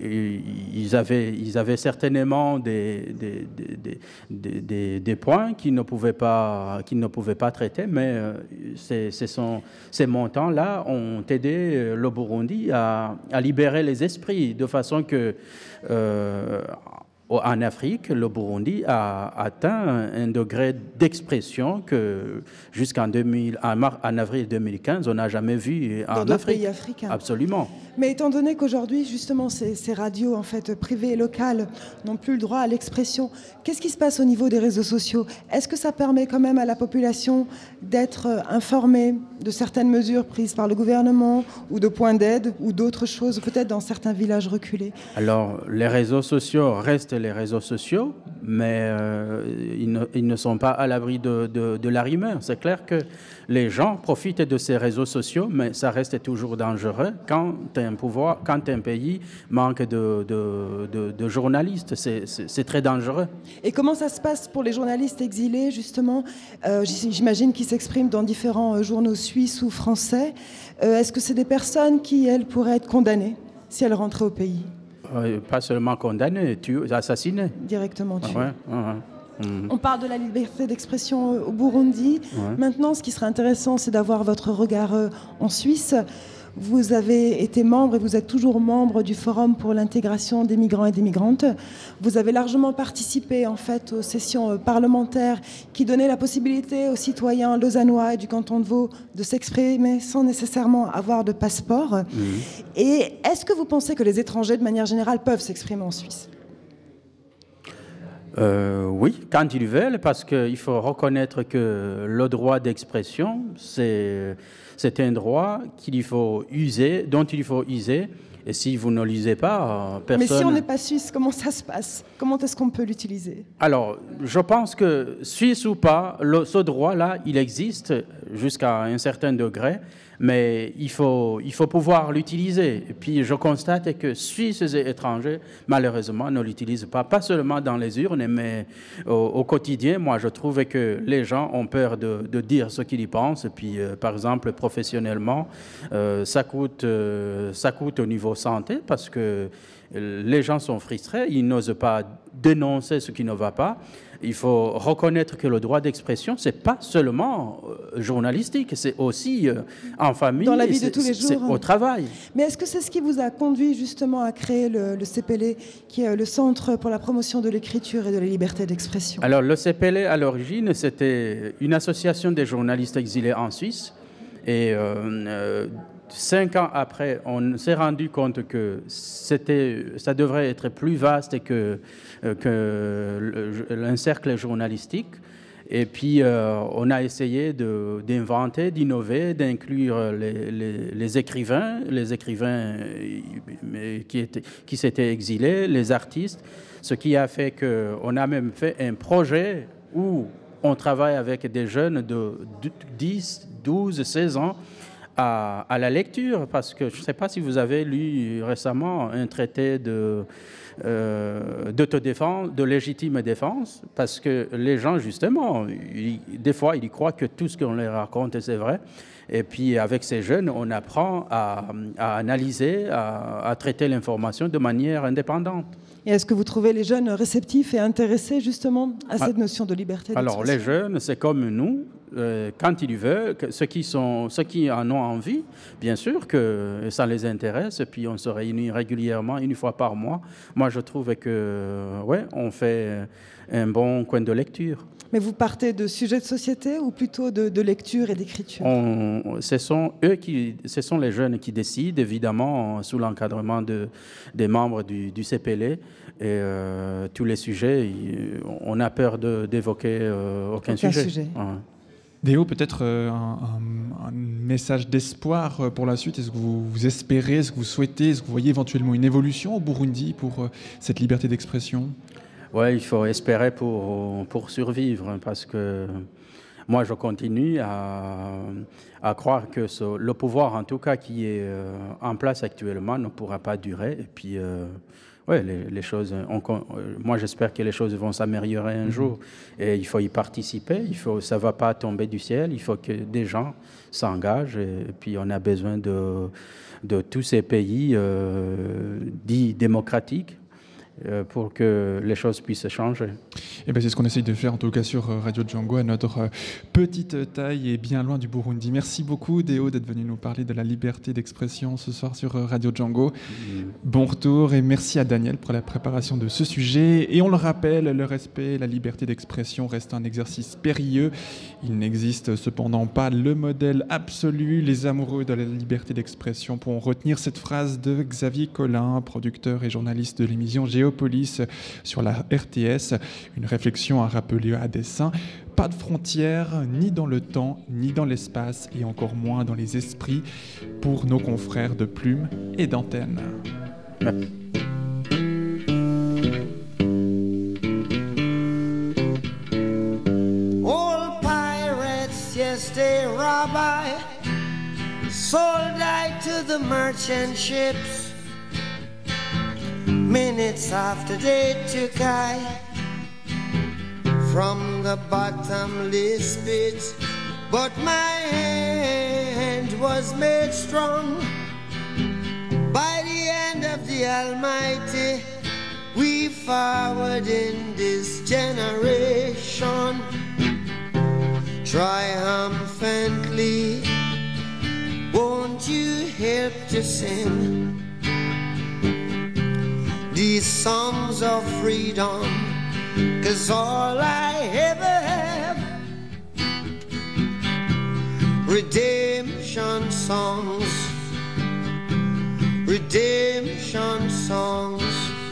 ils, avaient, ils avaient certainement des, des, des, des, des, des points qu'ils ne pouvaient pas, qu'ils ne pouvaient pas traiter, mais ces, ces, sont, ces montants-là ont aidé le Burundi à, à libérer les esprits, de façon que euh, en Afrique, le Burundi a atteint un degré d'expression que jusqu'en deux mille, en avril deux mille quinze, on n'a jamais vu en dans Afrique. Pays africains. Absolument. Mais étant donné qu'aujourd'hui, justement, ces, ces radios en fait, privées et locales n'ont plus le droit à l'expression, qu'est-ce qui se passe au niveau des réseaux sociaux? Est-ce que ça permet quand même à la population d'être informée de certaines mesures prises par le gouvernement ou de points d'aide ou d'autres choses, peut-être dans certains villages reculés? Alors, les réseaux sociaux restent les réseaux sociaux, mais euh, ils, ne, ils ne sont pas à l'abri de, de, de la rumeur. C'est clair que les gens profitent de ces réseaux sociaux, mais ça reste toujours dangereux quand un pouvoir, quand un pays manque de, de, de, de journalistes. C'est, c'est, c'est très dangereux. Et comment ça se passe pour les journalistes exilés, justement? euh, J'imagine qu'ils s'expriment dans différents euh, journaux suisses ou français. Euh, est-ce que c'est des personnes qui, elles, pourraient être condamnées si elles rentraient au pays? Euh, pas seulement condamnées, tuées, assassinées. Directement tuées. Ouais, ouais. Mmh. On parle de la liberté d'expression au Burundi. Ouais. Maintenant, ce qui serait intéressant, c'est d'avoir votre regard en Suisse. Vous avez été membre et vous êtes toujours membre du Forum pour l'intégration des migrants et des migrantes. Vous avez largement participé en fait aux sessions parlementaires qui donnaient la possibilité aux citoyens lausannois et du canton de Vaud de s'exprimer sans nécessairement avoir de passeport. Mmh. Et est-ce que vous pensez que les étrangers, de manière générale, peuvent s'exprimer en Suisse ? Euh, oui, quand ils veulent, parce qu'il faut reconnaître que le droit d'expression, c'est, c'est un droit qu'il faut user, dont il faut user. Et si vous ne l'usez pas, personne... Mais si on n'est pas suisse, comment ça se passe? Comment est-ce qu'on peut l'utiliser? Alors, je pense que, suisse ou pas, le, ce droit-là, il existe jusqu'à un certain degré, mais il faut, il faut pouvoir l'utiliser. Et puis, je constate que Suisses et étrangers, malheureusement, ne l'utilisent pas, pas seulement dans les urnes, mais au, au quotidien. Moi, je trouve que les gens ont peur de, de dire ce qu'ils y pensent. Et puis, euh, par exemple, professionnellement, euh, ça coûte, euh, ça coûte au niveau santé parce que les gens sont frustrés, ils n'osent pas dénoncer ce qui ne va pas. Il faut reconnaître que le droit d'expression, ce n'est pas seulement euh, journalistique, c'est aussi euh, en famille, dans la vie de tous les jours, c'est au travail. Mais est-ce que c'est ce qui vous a conduit justement à créer le, le C P L, qui est le Centre pour la promotion de l'écriture et de la liberté d'expression? Alors le C P L, à l'origine, c'était une association des journalistes exilés en Suisse. Et euh, euh, cinq ans après, on s'est rendu compte que c'était, ça devrait être plus vaste que, que un cercle journalistique. Et puis, euh, on a essayé de, d'inventer, d'innover, d'inclure les, les, les écrivains, les écrivains qui, étaient, qui s'étaient exilés, les artistes, ce qui a fait qu'on a même fait un projet où on travaille avec des jeunes de dix, douze, seize ans à, à la lecture, parce que je ne sais pas si vous avez lu récemment un traité de, euh, d'autodéfense, de légitime défense, parce que les gens, justement, ils, des fois, ils croient que tout ce qu'on leur raconte, c'est vrai. Et puis, avec ces jeunes, on apprend à, à analyser, à, à traiter l'information de manière indépendante. Et est-ce que vous trouvez les jeunes réceptifs et intéressés justement à cette notion de liberté d'expression? Alors les jeunes, c'est comme nous, euh, quand ils veulent, que ceux, qui sont, ceux qui en ont envie, bien sûr que ça les intéresse, et puis on se réunit régulièrement, une fois par mois. Moi, je trouve que, ouais, on fait un bon coin de lecture. Mais vous partez de sujets de société ou plutôt de, de lecture et d'écriture? On, ce sont eux qui, ce sont les jeunes qui décident, évidemment, sous l'encadrement de, des membres du, du C P L. Et euh, tous les sujets, on a peur de, d'évoquer euh, aucun, aucun sujet. sujet. Ouais. Déo, peut-être euh, un, un, un message d'espoir pour la suite. Est-ce que vous, vous espérez, est-ce que vous souhaitez, est-ce que vous voyez éventuellement une évolution au Burundi pour euh, cette liberté d'expression? Oui, il faut espérer pour, pour survivre, parce que moi, je continue à, à croire que ce, le pouvoir, en tout cas, qui est euh, en place actuellement, ne pourra pas durer. Et puis, euh, ouais, les, les choses, on, moi, j'espère que les choses vont s'améliorer un mm-hmm. jour. Et il faut y participer. Il faut, ça ne va pas tomber du ciel. Il faut que des gens s'engagent. Et, et puis, on a besoin de, de tous ces pays euh, dits démocratiques pour que les choses puissent changer. Et ben c'est ce qu'on essaye de faire en tout cas sur Radio Django à notre petite taille et bien loin du Burundi. Merci beaucoup Déo d'être venu nous parler de la liberté d'expression ce soir sur Radio Django. Mmh. Bon retour et merci à Daniel pour la préparation de ce sujet. Et on le rappelle, le respect, la liberté d'expression reste un exercice périlleux. Il n'existe cependant pas le modèle absolu. Les amoureux de la liberté d'expression pourront retenir cette phrase de Xavier Collin, producteur et journaliste de l'émission Géo Police sur la R T S, une réflexion à rappeler à dessein. Pas de frontières, ni dans le temps, ni dans l'espace, et encore moins dans les esprits, pour nos confrères de Plume et d'Antenne. just a rabbi, sold I to the merchant ships. Minutes after they took I from the bottomless pit, but my hand was made strong by the hand of the Almighty. We forward in this generation triumphantly. Won't you help to sing these songs of freedom? 'Cause all I ever have, redemption songs, redemption songs.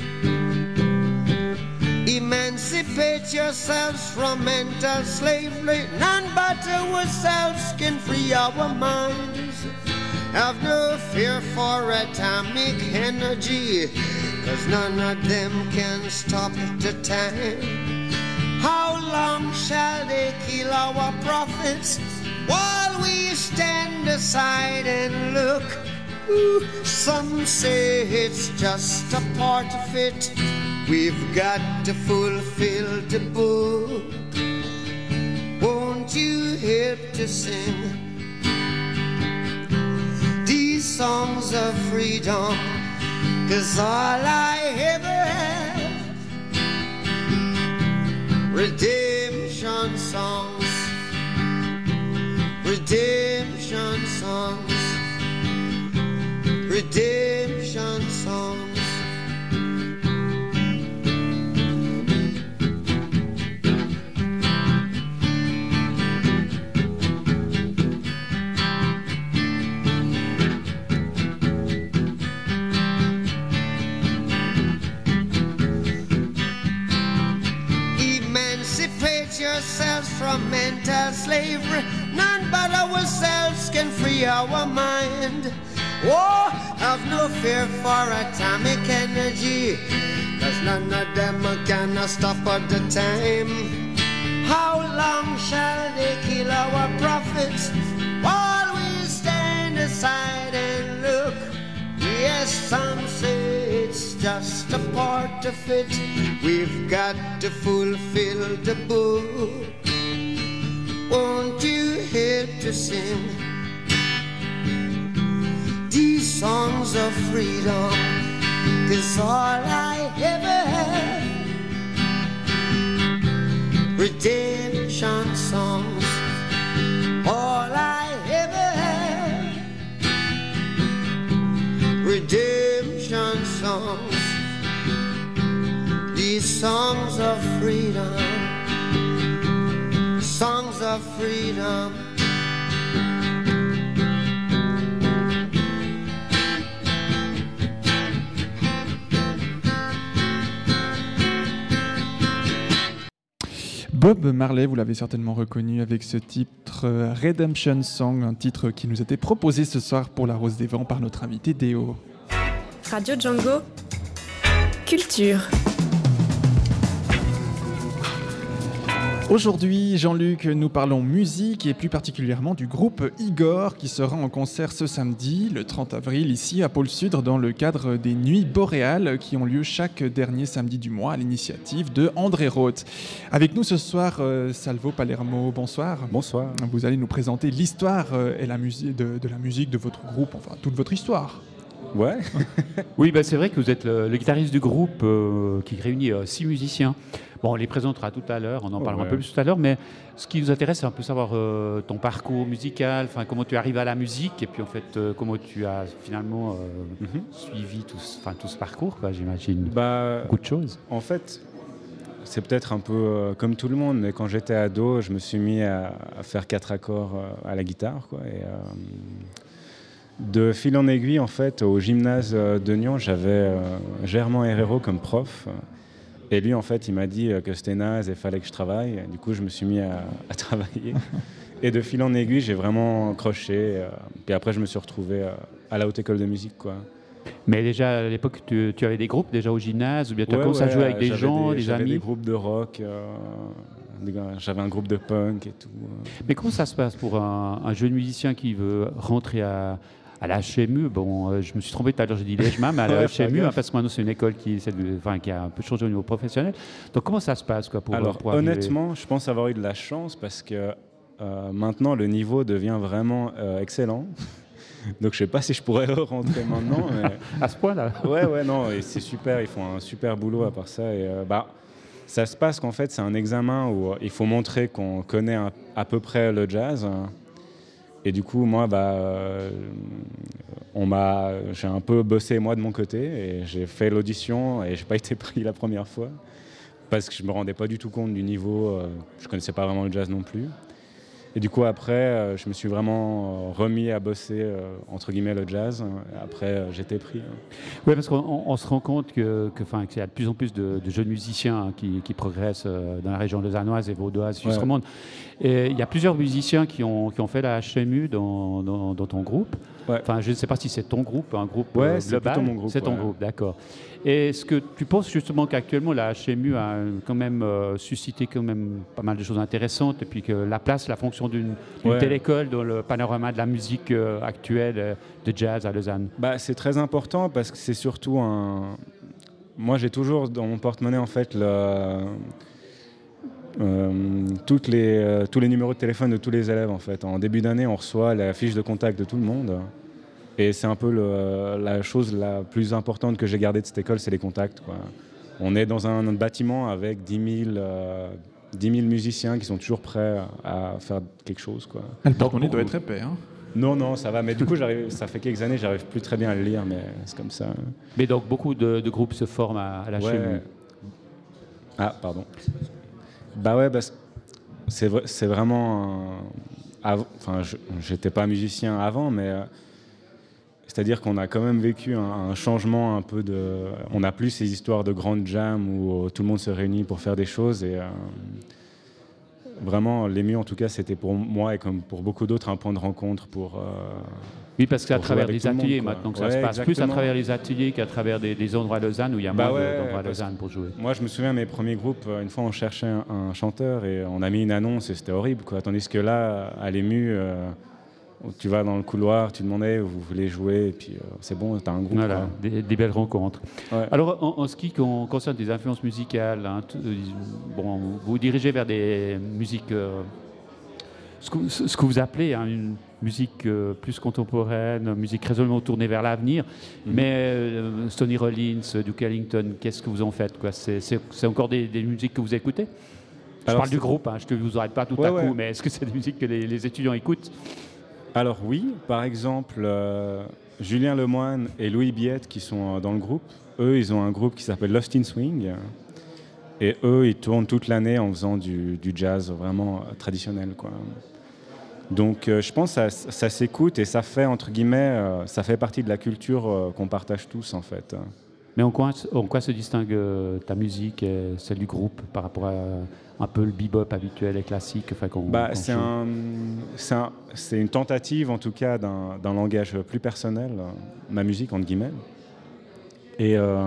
Emancipate yourselves from mental slavery. None but ourselves can free our minds. Have no fear for atomic energy, 'cause none of them can stop the time. How long shall they kill our prophets while we stand aside and look? Ooh, some say it's just a part of it. We've got to fulfill the book. Won't you help to sing these songs of freedom? 'Cause all I ever have, redemption songs, redemption songs, redemption songs. Yourselves from mental slavery. None but ourselves can free our mind. Oh, have no fear for atomic energy, 'cause none of them can stop at the time. How long shall they kill our prophets while we stand aside and look? Yes, some say it's just a part of it. We've got to fulfill the book. Won't you help to sing these songs of freedom? 'Cause all I ever have, redemption songs. All I ever have, redemption songs. These songs of freedom, songs of freedom. Bob Marley, vous l'avez certainement reconnu avec ce titre euh, Redemption Song, un titre qui nous était proposé ce soir pour la Rose des Vents par notre invité Déo. Radio Django, culture. Aujourd'hui, Jean-Luc, nous parlons musique et plus particulièrement du groupe Igor qui sera en concert ce samedi, le trente avril, ici à Pôle Sud, dans le cadre des Nuits Boréales qui ont lieu chaque dernier samedi du mois à l'initiative de André Roth. Avec nous ce soir, euh, Salvo Palermo, bonsoir. Bonsoir. Vous allez nous présenter l'histoire euh, et la musique de, de la musique de votre groupe, enfin toute votre histoire. Ouais. Oui, bah, c'est vrai que vous êtes le, le guitariste du groupe euh, qui réunit euh, six musiciens. Bon, on les présentera tout à l'heure, on en oh, parlera ouais. un peu plus tout à l'heure, mais ce qui nous intéresse, c'est un peu savoir euh, ton parcours musical, enfin comment tu arrives à la musique, et puis en fait, euh, comment tu as finalement euh, mm-hmm. suivi tout, tout ce parcours, quoi, j'imagine. Bah, beaucoup de choses. En fait, c'est peut-être un peu euh, comme tout le monde, mais quand j'étais ado, je me suis mis à, à faire quatre accords euh, à la guitare, quoi, et, euh, de fil en aiguille, en fait, au gymnase de Nyon, j'avais euh, Germain Herrero comme prof. Et lui, en fait, il m'a dit que c'était naze et il fallait que je travaille. Du coup, je me suis mis à, à travailler. Et de fil en aiguille, j'ai vraiment croché. Euh, puis après, je me suis retrouvé euh, à la Haute École de Musique, quoi. Mais déjà, à l'époque, tu, tu avais des groupes déjà au gymnase, ou bien tu as ouais, commencé ouais, à jouer avec des j'avais gens, des, des j'avais amis des groupes de rock. Euh, J'avais un groupe de punk et tout. Mais comment ça se passe pour un, un jeune musicien qui veut rentrer à, à la H M U? Bon, euh, je me suis trompé tout à l'heure, j'ai dit l'E J M A, mais à la Ouais, H M U, pas hein, parce que maintenant c'est une école qui, essaie de, enfin, qui a un peu changé au niveau professionnel. Donc comment ça se passe quoi, pour, Alors pour honnêtement, arriver... je pense avoir eu de la chance parce que euh, maintenant le niveau devient vraiment euh, excellent. Donc je sais pas si je pourrais rentrer maintenant. Mais... à ce point-là. Ouais, ouais, non, et c'est super, ils font un super boulot à part ça. Et, euh, bah, ça se passe qu'en fait c'est un examen où il faut montrer qu'on connaît un, à peu près le jazz. Et du coup, moi, bah, euh, on m'a, j'ai un peu bossé moi de mon côté et j'ai fait l'audition et j'ai pas été pris la première fois parce que je me rendais pas du tout compte du niveau. Euh, je connaissais pas vraiment le jazz non plus. Et du coup, après, euh, je me suis vraiment remis à bosser, euh, entre guillemets, le jazz. Après, euh, j'étais pris. Oui, parce qu'on on se rend compte que, que, qu'il y a de plus en plus de, de jeunes musiciens hein, qui, qui progressent euh, dans la région lausannoise et vaudoise, suisse Ouais. romande. Et il y a plusieurs musiciens qui ont, qui ont fait la H M U dans, dans, dans ton groupe. Ouais. Enfin, je ne sais pas si c'est ton groupe, un groupe Ouais, euh, c'est global. plutôt mon groupe, C'est ton ouais. groupe, d'accord. Et est-ce que tu penses justement qu'actuellement la H M U a quand même euh, suscité quand même pas mal de choses intéressantes et puis que la place, la fonction d'une, d'une Ouais. telle école dans le panorama de la musique euh, actuelle euh, de jazz à Lausanne? Bah, c'est très important parce que c'est surtout un. Moi, j'ai toujours dans mon porte-monnaie en fait le. Euh, toutes les, euh, tous les numéros de téléphone de tous les élèves en fait. En début d'année, on reçoit la fiche de contact de tout le monde. Et c'est un peu le, la chose la plus importante que j'ai gardée de cette école, c'est les contacts, quoi. On est dans un, un bâtiment avec dix mille, euh, dix mille musiciens qui sont toujours prêts à faire quelque chose, quoi. Le porte-monnaie doit être épais, hein? Non, non, ça va. Mais du coup, j'arrive, ça fait quelques années, j'arrive plus très bien à le lire, mais c'est comme ça. Mais donc, beaucoup de, de groupes se forment à, à la H M U. Ouais. Ah, pardon. Bah ouais, bah, c'est, vrai, c'est vraiment... Euh, av- enfin, je, j'étais pas musicien avant, mais... Euh, c'est-à-dire qu'on a quand même vécu un, un changement un peu de... On n'a plus ces histoires de grandes jams où euh, tout le monde se réunit pour faire des choses. Et euh, vraiment, l'E M U, en tout cas, c'était pour moi et comme pour beaucoup d'autres un point de rencontre pour... Euh, oui, parce qu'à pour travers jouer avec des tout le monde, ateliers quoi. maintenant que ça Ouais, se passe, plus à exactement. travers les ateliers qu'à travers des, des endroits à Lausanne où il y a Bah moins ouais, d'endroits à parce Lausanne pour jouer. Moi, je me souviens, mes premiers groupes, euh, une fois, on cherchait un, un chanteur et on a mis une annonce et c'était horrible, quoi. Tandis que là, à l'E M U, euh, tu vas dans le couloir, tu demandais où vous voulez jouer et puis euh, c'est bon, t'as un groupe. Voilà, quoi. des, des belles rencontres. Ouais. Alors, en, en ce qui con- concerne des influences musicales, hein, t- euh, bon, vous vous dirigez vers des musiques, euh, ce, que, ce que vous appelez hein, une musique euh, plus contemporaine, musique résolument tournée vers l'avenir. Mm-hmm. Mais euh, Sonny Rollins, Duke Ellington, qu'est-ce que vous en faites quoi? C'est, c'est, c'est encore des, des musiques que vous écoutez? Je Alors, parle du c'est- groupe, hein, je ne vous arrête pas tout Ouais, à coup, ouais. mais est-ce que c'est des musiques que les, les étudiants écoutent? Alors oui, par exemple, euh, Julien Lemoine et Louis Biette qui sont euh, dans le groupe, eux, ils ont un groupe qui s'appelle Lost in Swing. Et eux, ils tournent toute l'année en faisant du, du jazz vraiment euh, traditionnel, quoi. Donc euh, je pense que ça, ça s'écoute et ça fait, entre guillemets, euh, ça fait partie de la culture euh, qu'on partage tous, en fait. Mais en quoi, en quoi se distingue euh, ta musique et celle du groupe par rapport à un peu le bebop habituel et classique enfin, qu'on, Bah, qu'on c'est, joue un, c'est, un, c'est une tentative, en tout cas, d'un, d'un langage plus personnel, euh, ma musique, entre guillemets. Et euh,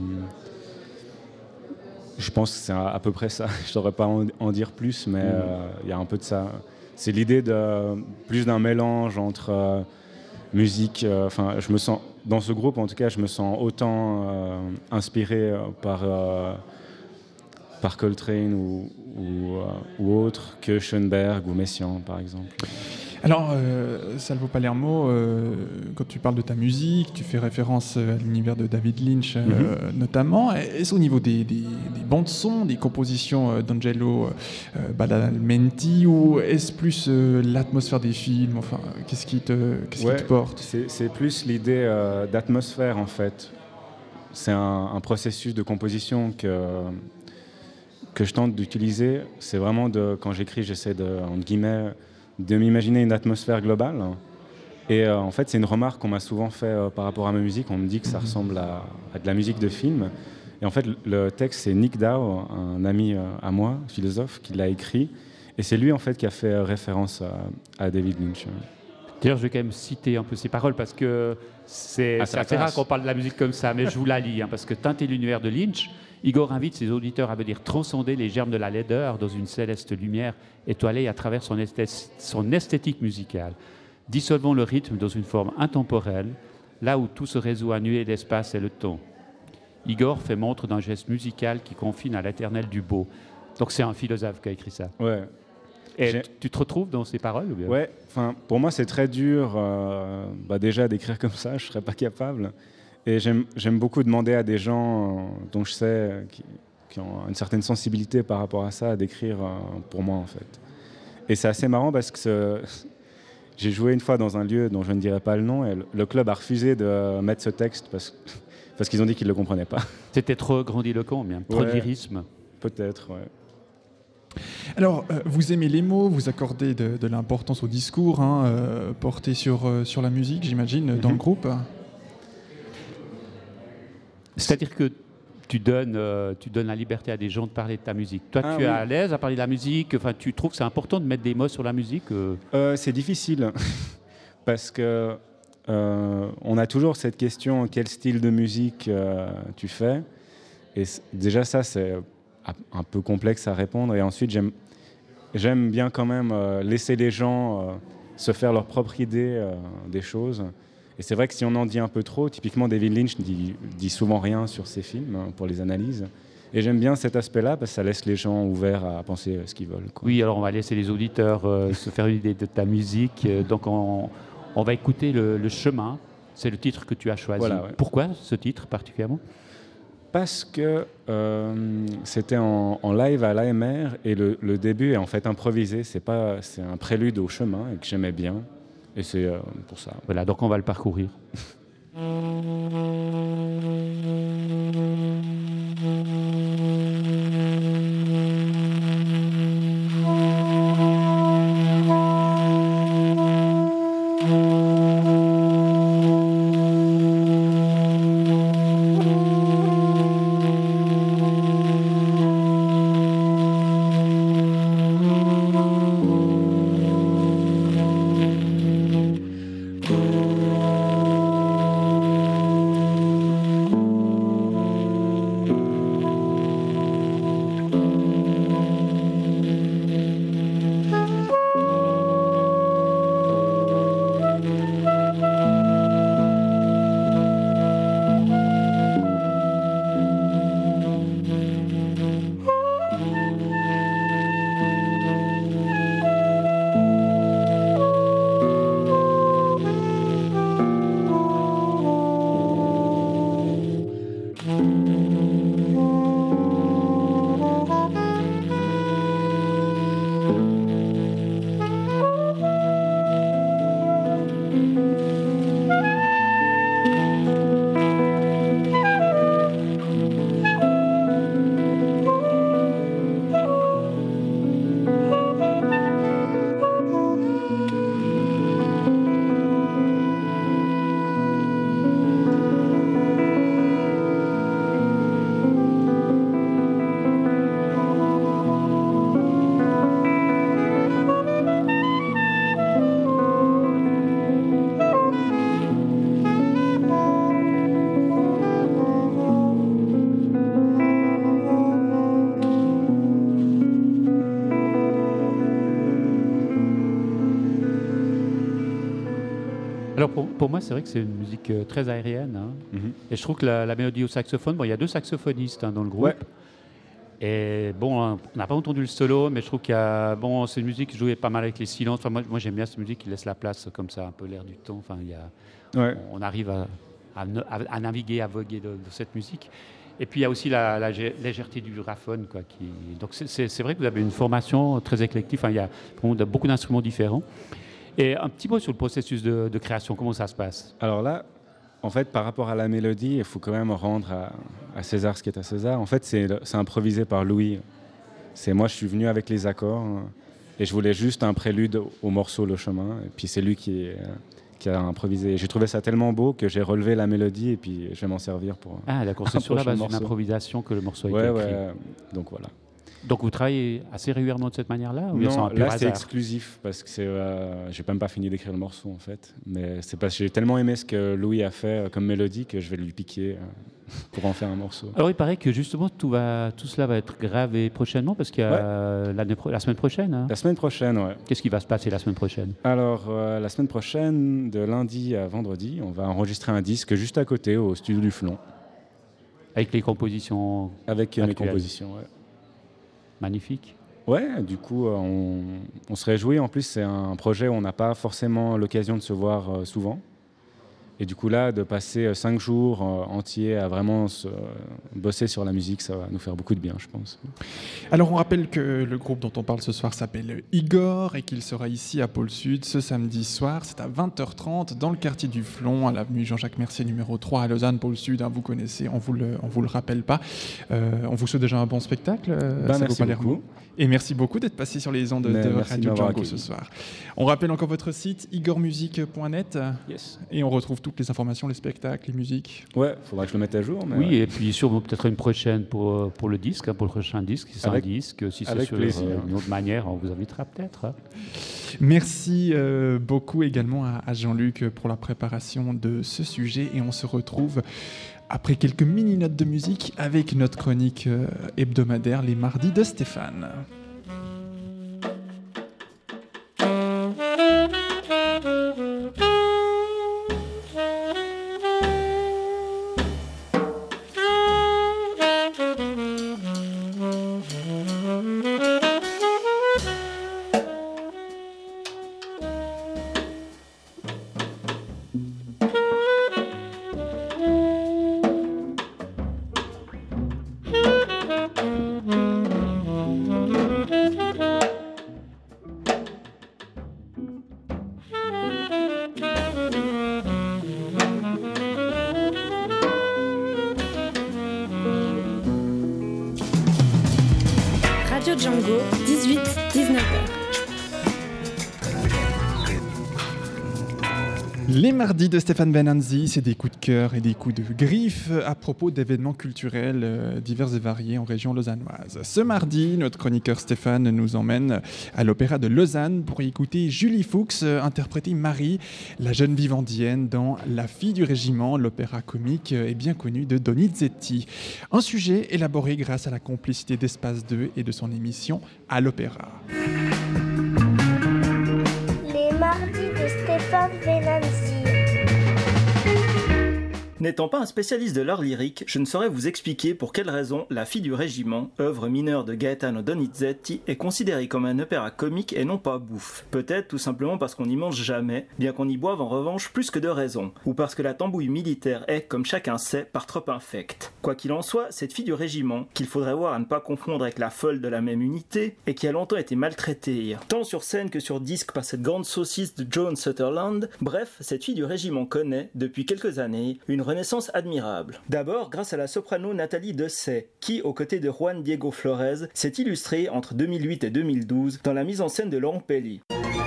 je pense que c'est à, à peu près ça. Je ne saurais pas en, en dire plus, mais il Mhm. euh, y a un peu de ça. C'est l'idée de plus d'un mélange entre euh, musique. Enfin, euh, je me sens dans ce groupe, en tout cas, je me sens autant euh, inspiré euh, par euh, par Coltrane ou ou, euh, ou autre que Schoenberg ou Messiaen, par exemple. Alors, euh, Salvo Palermo, euh, quand tu parles de ta musique, tu fais référence à l'univers de David Lynch, euh, Mhm. notamment. Est-ce au niveau des, des, des bandes-son, des compositions euh, d'Angelo euh, Badalamenti, ou est-ce plus euh, l'atmosphère des films? Enfin, qu'est-ce qui te, qu'est-ce Ouais, qui te porte? c'est, c'est plus l'idée euh, d'atmosphère, en fait. C'est un, un processus de composition que, que je tente d'utiliser. C'est vraiment, de, quand j'écris, j'essaie de, entre guillemets, de m'imaginer une atmosphère globale. Et euh, en fait, c'est une remarque qu'on m'a souvent fait euh, par rapport à ma musique. On me dit que ça Mhm. ressemble à, à de la musique de film. Et en fait, le, le texte, c'est Nick Dow, un ami euh, à moi, philosophe, qui l'a écrit. Et c'est lui, en fait, qui a fait euh, référence à, à David Lynch. D'ailleurs, je vais quand même citer un peu ces paroles parce que c'est, Ah, c'est ça assez rare passe. qu'on parle de la musique comme ça, mais je vous la lis, hein, parce que teinter l'univers de Lynch, Igor invite ses auditeurs à venir transcender les germes de la laideur dans une céleste lumière étoilée à travers son, esthé- son esthétique musicale. Dissolvons le rythme dans une forme intemporelle, là où tout se résout à nuer l'espace et le temps. Igor fait montre d'un geste musical qui confine à l'éternel du beau. Donc c'est un philosophe qui a écrit ça. Ouais. Et J'ai- tu te retrouves dans ces paroles ou bien? Ouais, enfin, pour moi, c'est très dur euh, bah, déjà d'écrire comme ça, je ne serais pas capable. Et j'aime, j'aime beaucoup demander à des gens euh, dont je sais euh, qui, qui ont une certaine sensibilité par rapport à ça, d'écrire euh, pour moi, en fait. Et c'est assez marrant parce que ce- j'ai joué une fois dans un lieu dont je ne dirai pas le nom, et le, le club a refusé de mettre ce texte parce, parce qu'ils ont dit qu'ils ne le comprenaient pas. C'était trop grandiloquent, bien, trop de Ouais, lyrisme. Peut-être, ouais. Alors, euh, vous aimez les mots, vous accordez de, de l'importance au discours hein, euh, porté sur, euh, sur la musique, j'imagine, dans Mhm. le groupe. C'est-à-dire que tu donnes, euh, tu donnes la liberté à des gens de parler de ta musique. Toi, Ah, tu es oui. à l'aise à parler de la musique. Enfin, tu trouves que c'est important de mettre des mots sur la musique euh Euh, c'est difficile parce que euh, on a toujours cette question quel style de musique euh, tu fais, et c- déjà ça c'est un peu complexe à répondre, et ensuite j'aime j'aime bien quand même euh, laisser les gens euh, se faire leur propre idée euh, des choses. Et c'est vrai que si on en dit un peu trop, typiquement David Lynch dit, dit souvent rien sur ses films hein, pour les analyses. Et j'aime bien cet aspect-là parce que ça laisse les gens ouverts à penser ce qu'ils veulent, quoi. Oui, alors on va laisser les auditeurs euh, se faire une idée de ta musique. Euh, donc on, on va écouter le, le chemin. C'est le titre que tu as choisi. Voilà, ouais. Pourquoi ce titre particulièrement? Parce que euh, c'était en, en live à l'A M R et le, le début est en fait improvisé. C'est pas, c'est un prélude au chemin et que j'aimais bien. Et c'est euh, pour ça. Voilà, donc on va le parcourir. Alors pour, pour moi, c'est vrai que c'est une musique euh, très aérienne. Hein. Mm-hmm. Et je trouve que la, la mélodie au saxophone, bon, il y a deux saxophonistes hein, dans le groupe. Ouais. Et bon, hein, on n'a pas entendu le solo, mais je trouve qu'il y a, bon, c'est une musique qui jouait pas mal avec les silences. Enfin, moi, moi j'aime bien cette musique qui laisse la place comme ça, un peu l'air du temps. Enfin, il y a, Ouais. on, on arrive à, à, ne- à- à naviguer, à voguer de, de cette musique. Et puis il y a aussi la, la gé- légèreté du graphone, quoi. Qui, donc c'est, c'est, c'est vrai que vous avez une formation très éclectique. Enfin, il y a vraiment de- beaucoup d'instruments différents. Et un petit mot sur le processus de, de création. Comment ça se passe? Alors là, en fait, par rapport à la mélodie, il faut quand même rendre à, à César ce qui est à César. En fait, c'est, c'est improvisé par Louis. C'est moi, je suis venu avec les accords hein, et je voulais juste un prélude au morceau Le Chemin. Et puis c'est lui qui, est, qui a improvisé. J'ai trouvé ça tellement beau que j'ai relevé la mélodie et puis je vais m'en servir pour. Ah, d'accord, un c'est sur la prochain base d'une morceau. improvisation que le morceau a Ouais, été écrit. ouais. Donc voilà. Donc vous travaillez assez régulièrement de cette manière-là ou bien c'est un Non, pur là c'est hasard exclusif parce que c'est, euh, j'ai même pas fini d'écrire le morceau en fait. Mais c'est parce que j'ai tellement aimé ce que Louis a fait euh, comme mélodie que je vais lui piquer euh, pour en faire un morceau. Alors il paraît que justement tout, va, tout cela va être gravé prochainement parce qu'il y a Ouais. l'année pro- la semaine prochaine. Hein. La semaine prochaine, ouais. Qu'est-ce qui va se passer la semaine prochaine? Alors euh, la semaine prochaine, de lundi à vendredi, on va enregistrer un disque juste à côté au studio du Flon. Avec les compositions Avec euh, les actuelles. compositions, ouais. Magnifique. Ouais, du coup, euh, on, on se réjouit. En plus, c'est un projet où on n'a pas forcément l'occasion de se voir euh, souvent. Et du coup, là, de passer euh, cinq jours euh, entiers à vraiment se, euh, bosser sur la musique, ça va nous faire beaucoup de bien, je pense. Alors on rappelle que le groupe dont on parle ce soir s'appelle Igor et qu'il sera ici à Pôle Sud ce samedi soir. C'est à vingt heures trente dans le quartier du Flon, à l'avenue Jean-Jacques Mercier numéro trois à Lausanne, Pôle Sud. Hein, vous connaissez, on vous le, on vous le rappelle pas. Euh, on vous souhaite déjà un bon spectacle. euh, Ben, Salo merci Palermo. beaucoup. Et merci beaucoup d'être passé sur les ondes de, Mais de merci de Radio m'avoir Django accueilli. ce soir. On rappelle encore votre site igor musique point net. Yes. Et on retrouve toutes les informations, les spectacles, les musiques. Ouais, faudra que je le mette à jour. Mais Oui, ouais. et puis sûrement peut-être une prochaine pour, pour le disque, hein, pour le prochain disque. Si c'est Avec- un disque, si c'est avec sur plaisir. euh, une autre manière, on vous invitera peut-être. hein. Merci euh, beaucoup également à, à Jean-Luc pour la préparation de ce sujet et on se retrouve après quelques mini-notes de musique avec notre chronique euh, hebdomadaire les mardis de Stéphane. Radio Django, dix-huit dix-neuf heures. Les mardis de Stéphane Benanzi, c'est des coups de cœur et des coups de griffe à propos d'événements culturels euh, divers et variés en région lausannoise. Ce mardi, notre chroniqueur Stéphane nous emmène à l'Opéra de Lausanne pour y écouter Julie Fuchs euh, interpréter Marie, la jeune vivandienne dans La fille du régiment, l'opéra comique euh, et bien connu de Donizetti. Un sujet élaboré grâce à la complicité d'Espace deux et de son émission À l'Opéra. Les mardis de Stéphane Benanzi. N'étant pas un spécialiste de l'art lyrique, je ne saurais vous expliquer pour quelle raison La fille du régiment, œuvre mineure de Gaetano Donizetti, est considérée comme un opéra comique et non pas bouffe. Peut-être tout simplement parce qu'on n'y mange jamais, bien qu'on y boive en revanche plus que de raison, ou parce que la tambouille militaire est, comme chacun sait, par trop infecte. Quoi qu'il en soit, cette fille du régiment, qu'il faudrait voir à ne pas confondre avec la folle de la même unité, et qui a longtemps été maltraitée, tant sur scène que sur disque par cette grande saucisse de Joan Sutherland, bref, cette fille du régiment connaît, depuis quelques années, une renaissance admirable. D'abord grâce à la soprano Nathalie Dessay, qui, aux côtés de Juan Diego Flores, s'est illustrée entre deux mille huit et deux mille douze dans la mise en scène de Laurent Pelli.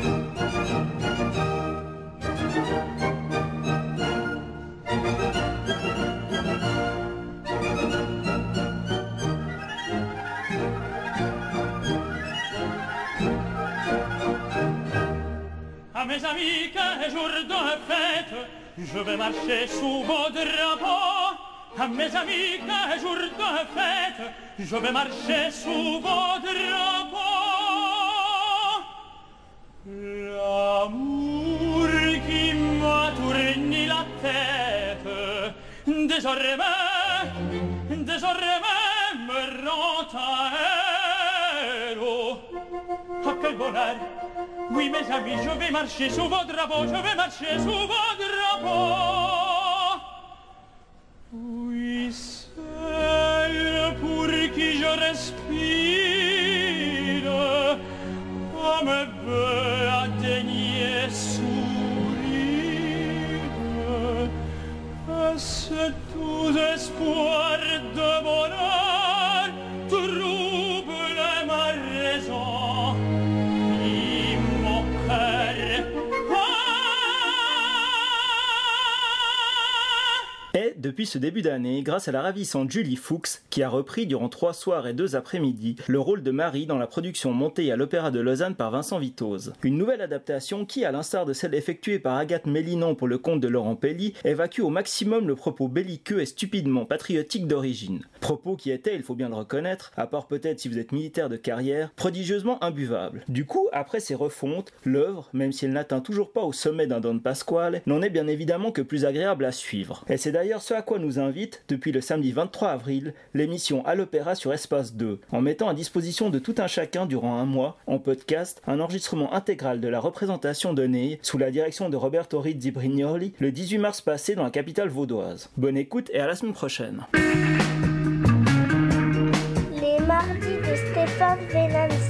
À mes amis qu'un jour de fête, je vais marcher sous vos drapeaux. À mes amis qu'un jour de fête, je vais marcher sous vos drapeaux. L'amour qui m'a tourné la tête, désormais, désormais me rend à héros. Oh, quel bonheur! Oui, mes amis, je vais marcher sous vos drapeaux, je vais marcher sous vos drapeaux. Oui, celle pour qui je respire, à me veut à daigner sourire. Est-ce tout espoir de bonheur trouble ma raison? Et depuis ce début d'année grâce à la ravissante Julie Fuchs qui a repris durant trois soirs et deux après-midi le rôle de Marie dans la production montée à l'Opéra de Lausanne par Vincent Vitoz. Une nouvelle adaptation qui, à l'instar de celle effectuée par Agathe Mélinon pour le compte de Laurent Pelly, évacue au maximum le propos belliqueux et stupidement patriotique d'origine. Propos qui étaient, il faut bien le reconnaître, à part peut-être si vous êtes militaire de carrière, prodigieusement imbuvable. Du coup, après ces refontes, l'œuvre, même si elle n'atteint toujours pas au sommet d'un Don Pasquale, n'en est bien évidemment que plus agréable à suivre. Et c'est d'ailleurs ce à quoi nous invite, depuis le samedi vingt-trois avril, l'émission À l'Opéra sur Espace deux, en mettant à disposition de tout un chacun durant un mois, en podcast, un enregistrement intégral de la représentation de Ney, sous la direction de Roberto Rizzi Brignoli, le dix-huit mars passé dans la capitale vaudoise. Bonne écoute et à la semaine prochaine. Les mardis de Stéphane Venanzi.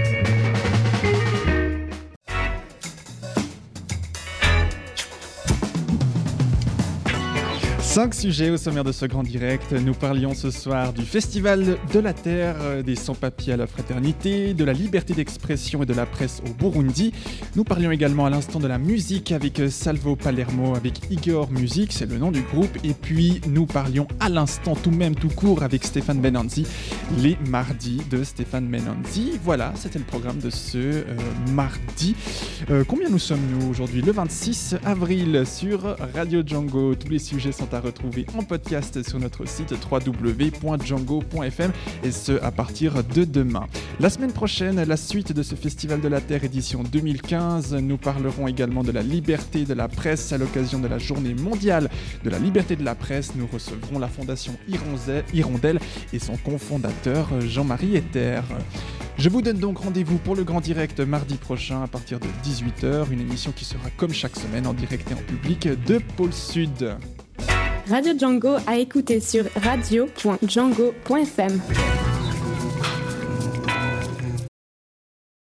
Cinq sujets au sommaire de ce grand direct. Nous parlions ce soir du Festival de la Terre, des sans-papiers à la fraternité, de la liberté d'expression et de la presse au Burundi. Nous parlions également à l'instant de la musique avec Salvo Palermo, avec Igor Music, c'est le nom du groupe. Et puis nous parlions à l'instant tout même, tout court, avec Stéphane Venanzi, les mardis de Stéphane Venanzi. Voilà, c'était le programme de ce euh, mardi. Euh, combien nous sommes-nous aujourd'hui ? Le vingt-six avril sur Radio Django. Tous les sujets sont à retrouver en podcast sur notre site w w w point django point f m et ce à partir de demain. La semaine prochaine, la suite de ce Festival de la Terre édition deux mille quinze. Nous parlerons également de la liberté de la presse à l'occasion de la journée mondiale de la liberté de la presse. Nous recevrons la fondation Hirondelle et son cofondateur Jean-Marie Ether. Je vous donne donc rendez-vous pour le grand direct mardi prochain à partir de dix-huit heures, une émission qui sera comme chaque semaine en direct et en public de Pôle Sud. Radio Django à écouter sur radio point django point f m.